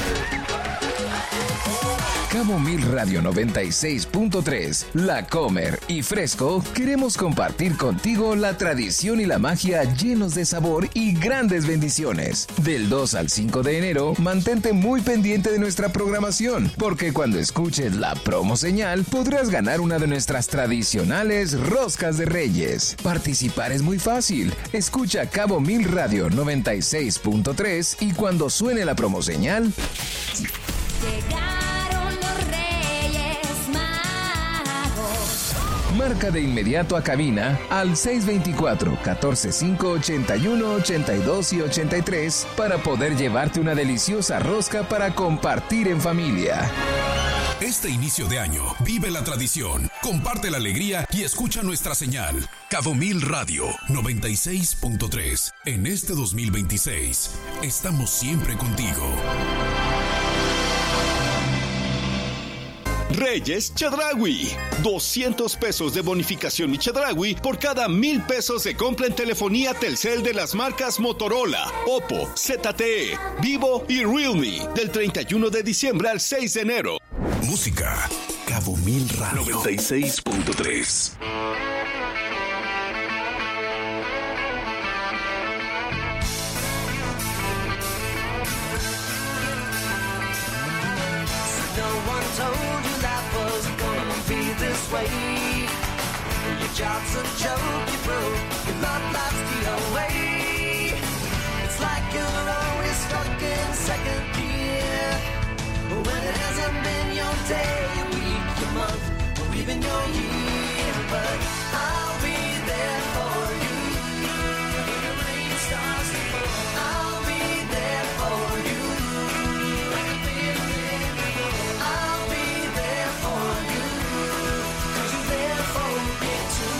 Cabo Mil Radio noventa y seis punto tres, La Comer y Fresco queremos compartir contigo la tradición y la magia llenos de sabor y grandes bendiciones. Del dos al cinco de enero, mantente muy pendiente de nuestra programación, porque cuando escuches la promo señal podrás ganar una de nuestras tradicionales roscas de Reyes. Participar es muy fácil. Escucha Cabo Mil Radio noventa y seis punto tres y cuando suene la promo señal... Marca de inmediato a cabina al seis veinticuatro, catorce cinco, ochenta y uno, ochenta y dos y ochenta y tres para poder llevarte una deliciosa rosca para compartir en familia. Este inicio de año, vive la tradición, comparte la alegría y escucha nuestra señal. Cabo Mil Radio noventa y seis punto tres. En este dos mil veintiséis, estamos siempre contigo. Reyes Chedraui. doscientos pesos de bonificación y Chedraui por cada mil pesos de compra en telefonía Telcel de las marcas Motorola, Oppo, Z T E, Vivo y Realme. Del treinta y uno de diciembre al seis de enero. Música. Cabo Mil Radio noventa y seis punto tres. Told you life was gonna be this way. Your job's a joke, you broke. Your love life's the away. It's like you're always stuck in second gear. When it hasn't been your day, your week, your month, or even your year. But I'll be there for you. When the rain starts to fall, I'll be there for you. Like a big man before. I'll be there for you. Cause you're there for me too.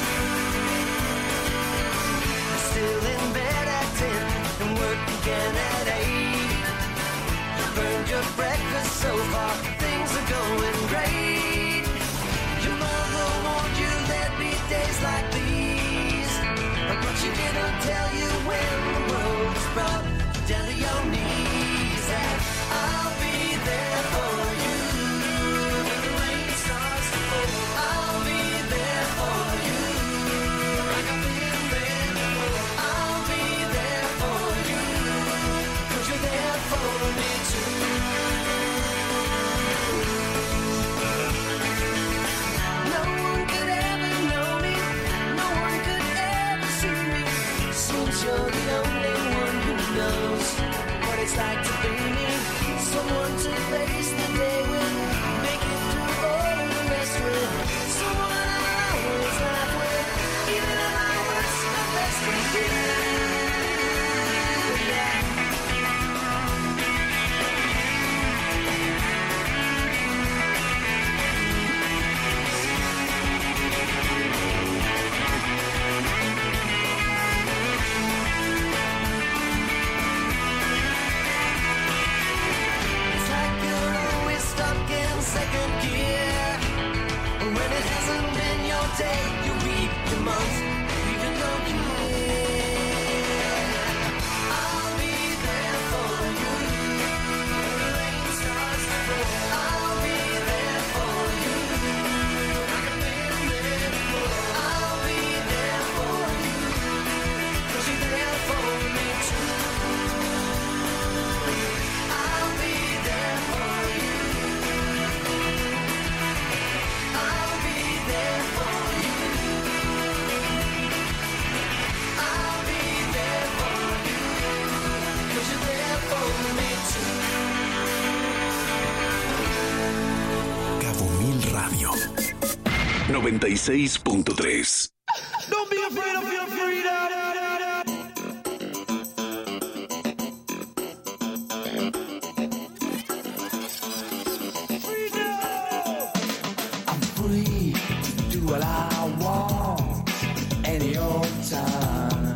You're still in bed at ten and work again at eight. You burned your breakfast so far, things are going great. Your mother warned you there'd be days like these, but she didn't tell you when the world was brought down to your knees. That I'll be there for you when the rain starts to fall. I'll be there for you like I've been there before. I'll be there for you 'cause you're there for me too. second gear. When it hasn't been your day, you weep, you must, even though you I'll be there for you. When the rain starts to fall, I'll be there for you. Like a million more. I'll be there for you. 'Cause you're there for me too. I'll be there for you. I'll be there for you. I'll be there for you. 'Cause you're there for me too. Cabo Mil Radio noventa y seis punto tres. Don't be afraid of your freedom. I'm free to do what I want any old time.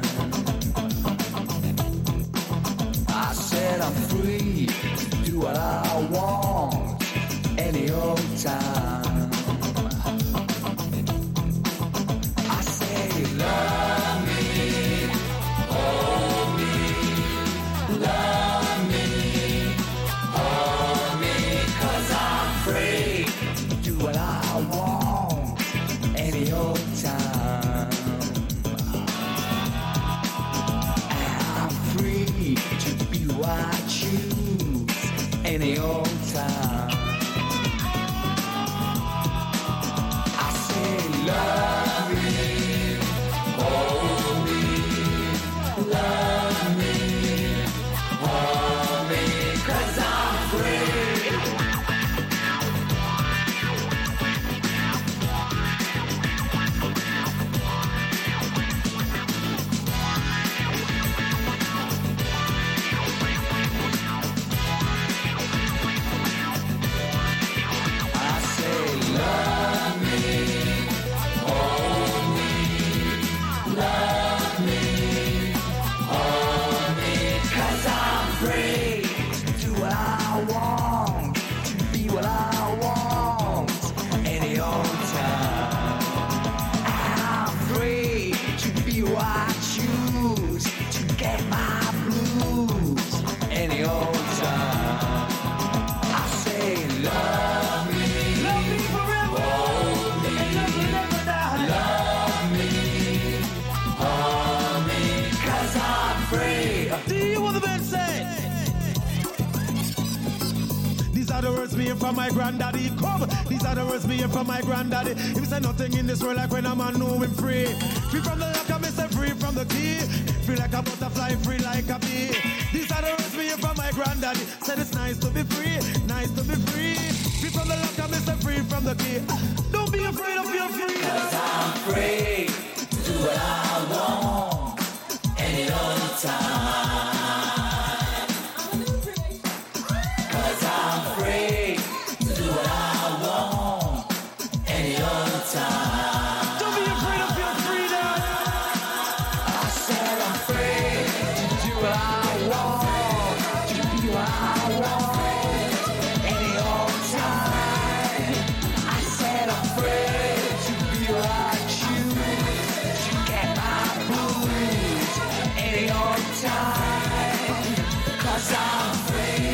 I said I'm free to do what I want any old time. I say love me, hold me, love me, hold me, 'cause I'm free to do what I want any old time. And I'm free to be who I choose any old time. I say love me, hold me, love me, hold me, 'cause I'm free. I say love me, hold me, love me, hold me, 'cause I'm free to do what I want, to be what I want any old time. I'm free to be who I choose, to get my blues any old time. I say love me, love me forever, hold me, love me, hold me, 'cause I'm free. Do you want the man say? These are the words me hear from my granddaddy. Come, these are the words me hear from my granddaddy. He said nothing in this world like when a man know him free. Free from the lock, I say free from the key. Free like a butterfly, free like a bee. These are the words me hear from my granddaddy. Said it's nice to be free, nice to be free. Free from the lock, I say free from the key. Don't be afraid of your freedom. 'Cause I'm free to do what I want any old time. 'Cause I'm free to do what I want any old time. Don't be afraid of your freedom. I said I'm free to do what I want, to be what I want any old time. I said I'm free to be what I choose, to get my blues any old time. 'Cause I'm free.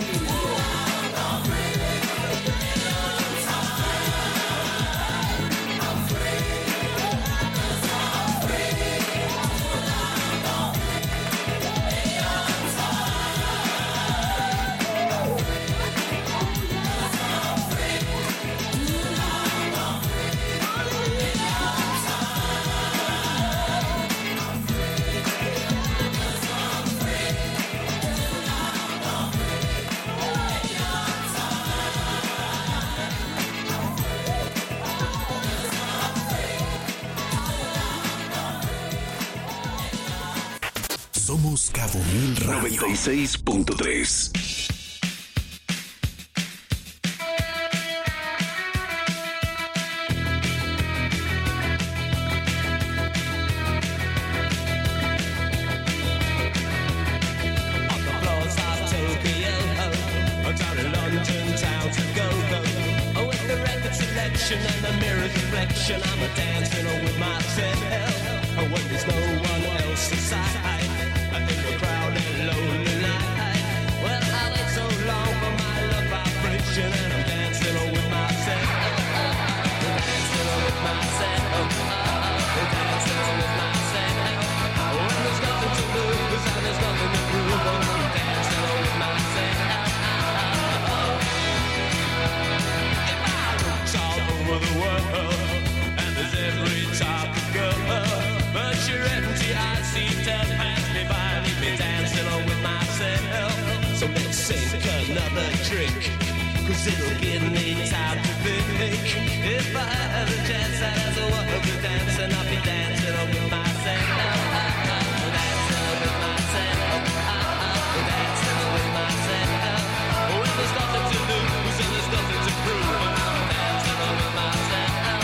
Somos Cabo Mil Radio noventa y seis punto tres. On the floors of Tokyo, down in London town to go go. direction and the mirror's reflection. I'm a dancing with myself when there's no one else inside. In the crowded lonely night. Well, I wait so long for my love vibration, and I'm dancing with myself. Dancing with myself. Dancing with myself. When there's nothing to lose and there's nothing to prove, I'm dancing with myself. If I looked all over the world, and there's every type of girl, but you're empty, I see to pass me by, leave me dancing with myself. So let's sink another drink, cause it'll give me time to think. If I had a chance, I'd as well be dancing, I'll be dancing with myself. Dancing with myself. Dancing with myself. When there's nothing to lose and there's nothing to prove, I'm dancing with myself.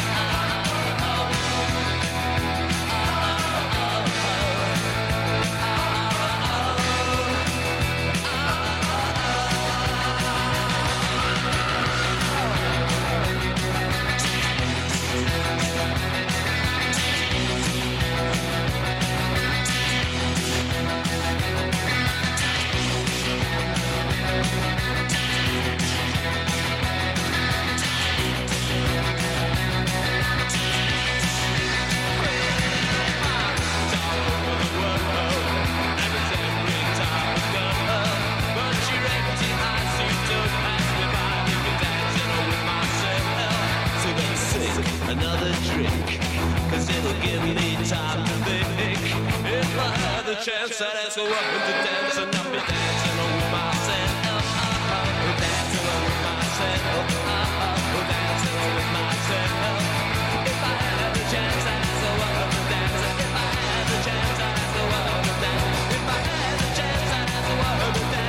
Another drink, cause it'll give me time to think. If I had the chance, I'd ask a woman to dance, and I'll be dancing with myself. Dancing with myself. Dancing with myself. If I had the chance, I'd ask a woman to dance. If I had the chance, I'd ask a woman to dance. If I had the chance, I'd ask a woman to dance.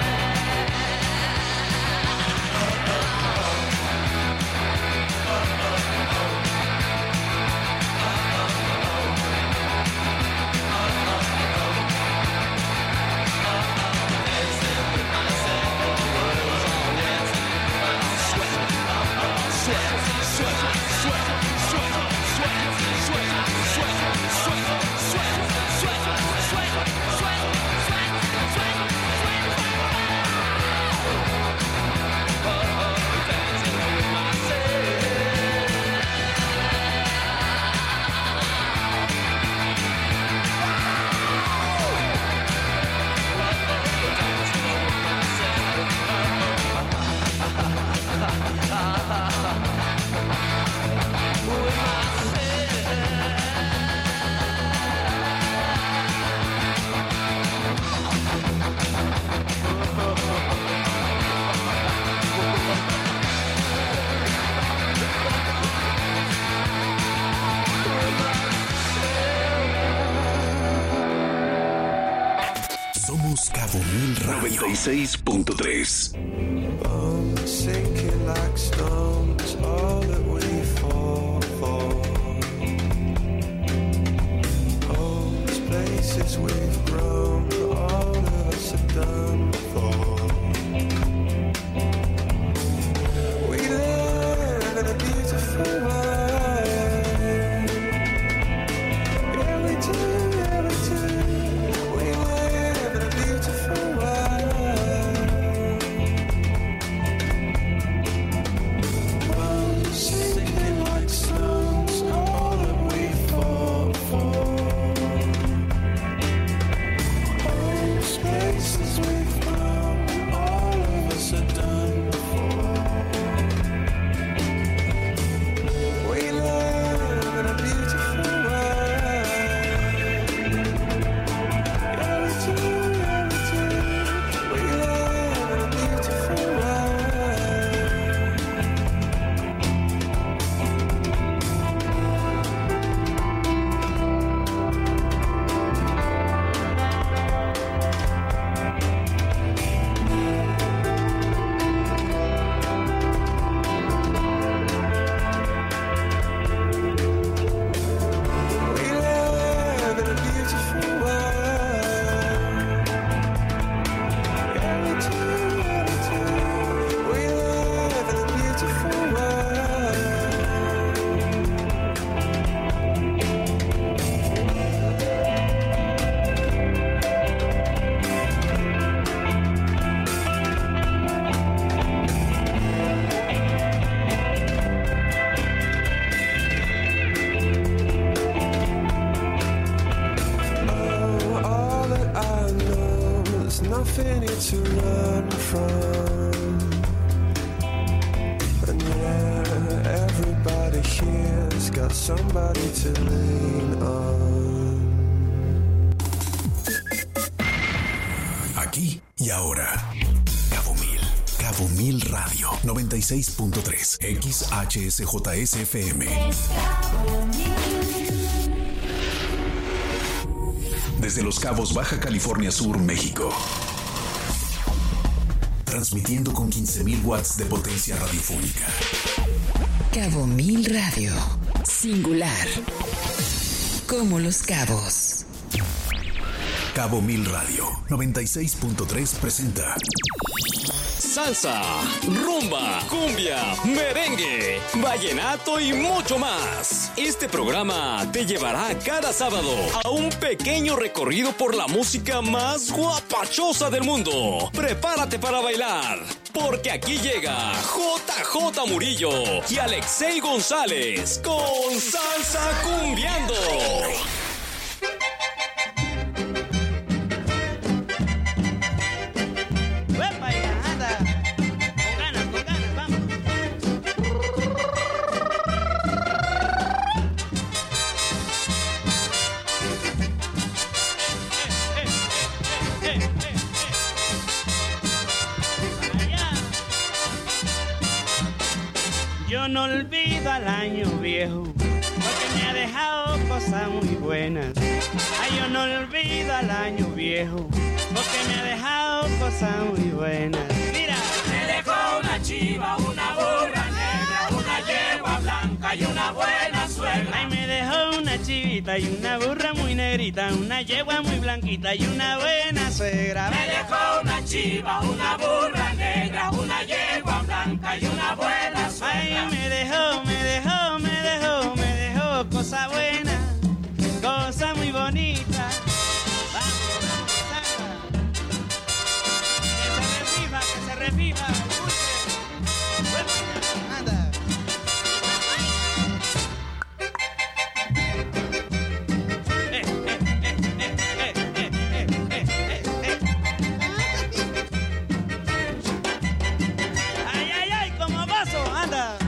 Cabo Mil Radio noventa y seis punto tres. Sinking like stones, all that we fall for. All these places we've grown, all of us are done for. We live in a beautiful world. Yeah, we do, yeah, we do. We live in a beautiful world. to run from. And yeah, everybody here's got somebody to lean on. Aquí y ahora. Cabo Mil. Cabo Mil Radio noventa y seis punto tres. X H S J S F M. Desde Los Cabos, Baja California Sur, México. Transmitiendo con quince mil watts de potencia radiofónica. Cabo Mil Radio. Singular. Como Los Cabos. Cabo Mil Radio noventa y seis punto tres presenta salsa, rumba, cumbia, merengue, vallenato y mucho más. Este programa te llevará cada sábado a un pequeño recorrido por la música más guapachosa del mundo. Prepárate para bailar, porque aquí llega J J Murillo y Alexei González con Salsa Cumbiando. Yo no olvido al año viejo, porque me ha dejado cosas muy buenas. Ay, yo no olvido al año viejo, porque me ha dejado cosas muy buenas. Mira, me dejó una chiva, una burra negra, una yegua blanca y una buena suegra. Ay, me dejó una chivita y una burra muy negrita, una yegua muy blanquita y una buena suegra. Me dejó una chiva, una burra negra, una yegua blanca y una buena suegra. Ay, me dejó, me dejó, me dejó, me dejó cosa buena, cosa muy bonita. Vamos, vamos, Sandra. Que se reviva, que se reviva. Bueno, anda. Eh, eh, eh, eh, eh, eh, eh, eh, eh, eh. Ay, ay, ay, como vaso, anda.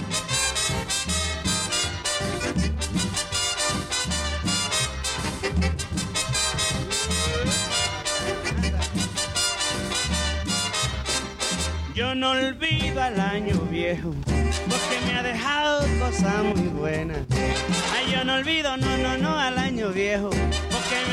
Yo no olvido al año viejo, porque me ha dejado cosas muy buenas. Ay, yo no olvido, no, no, no, al año viejo,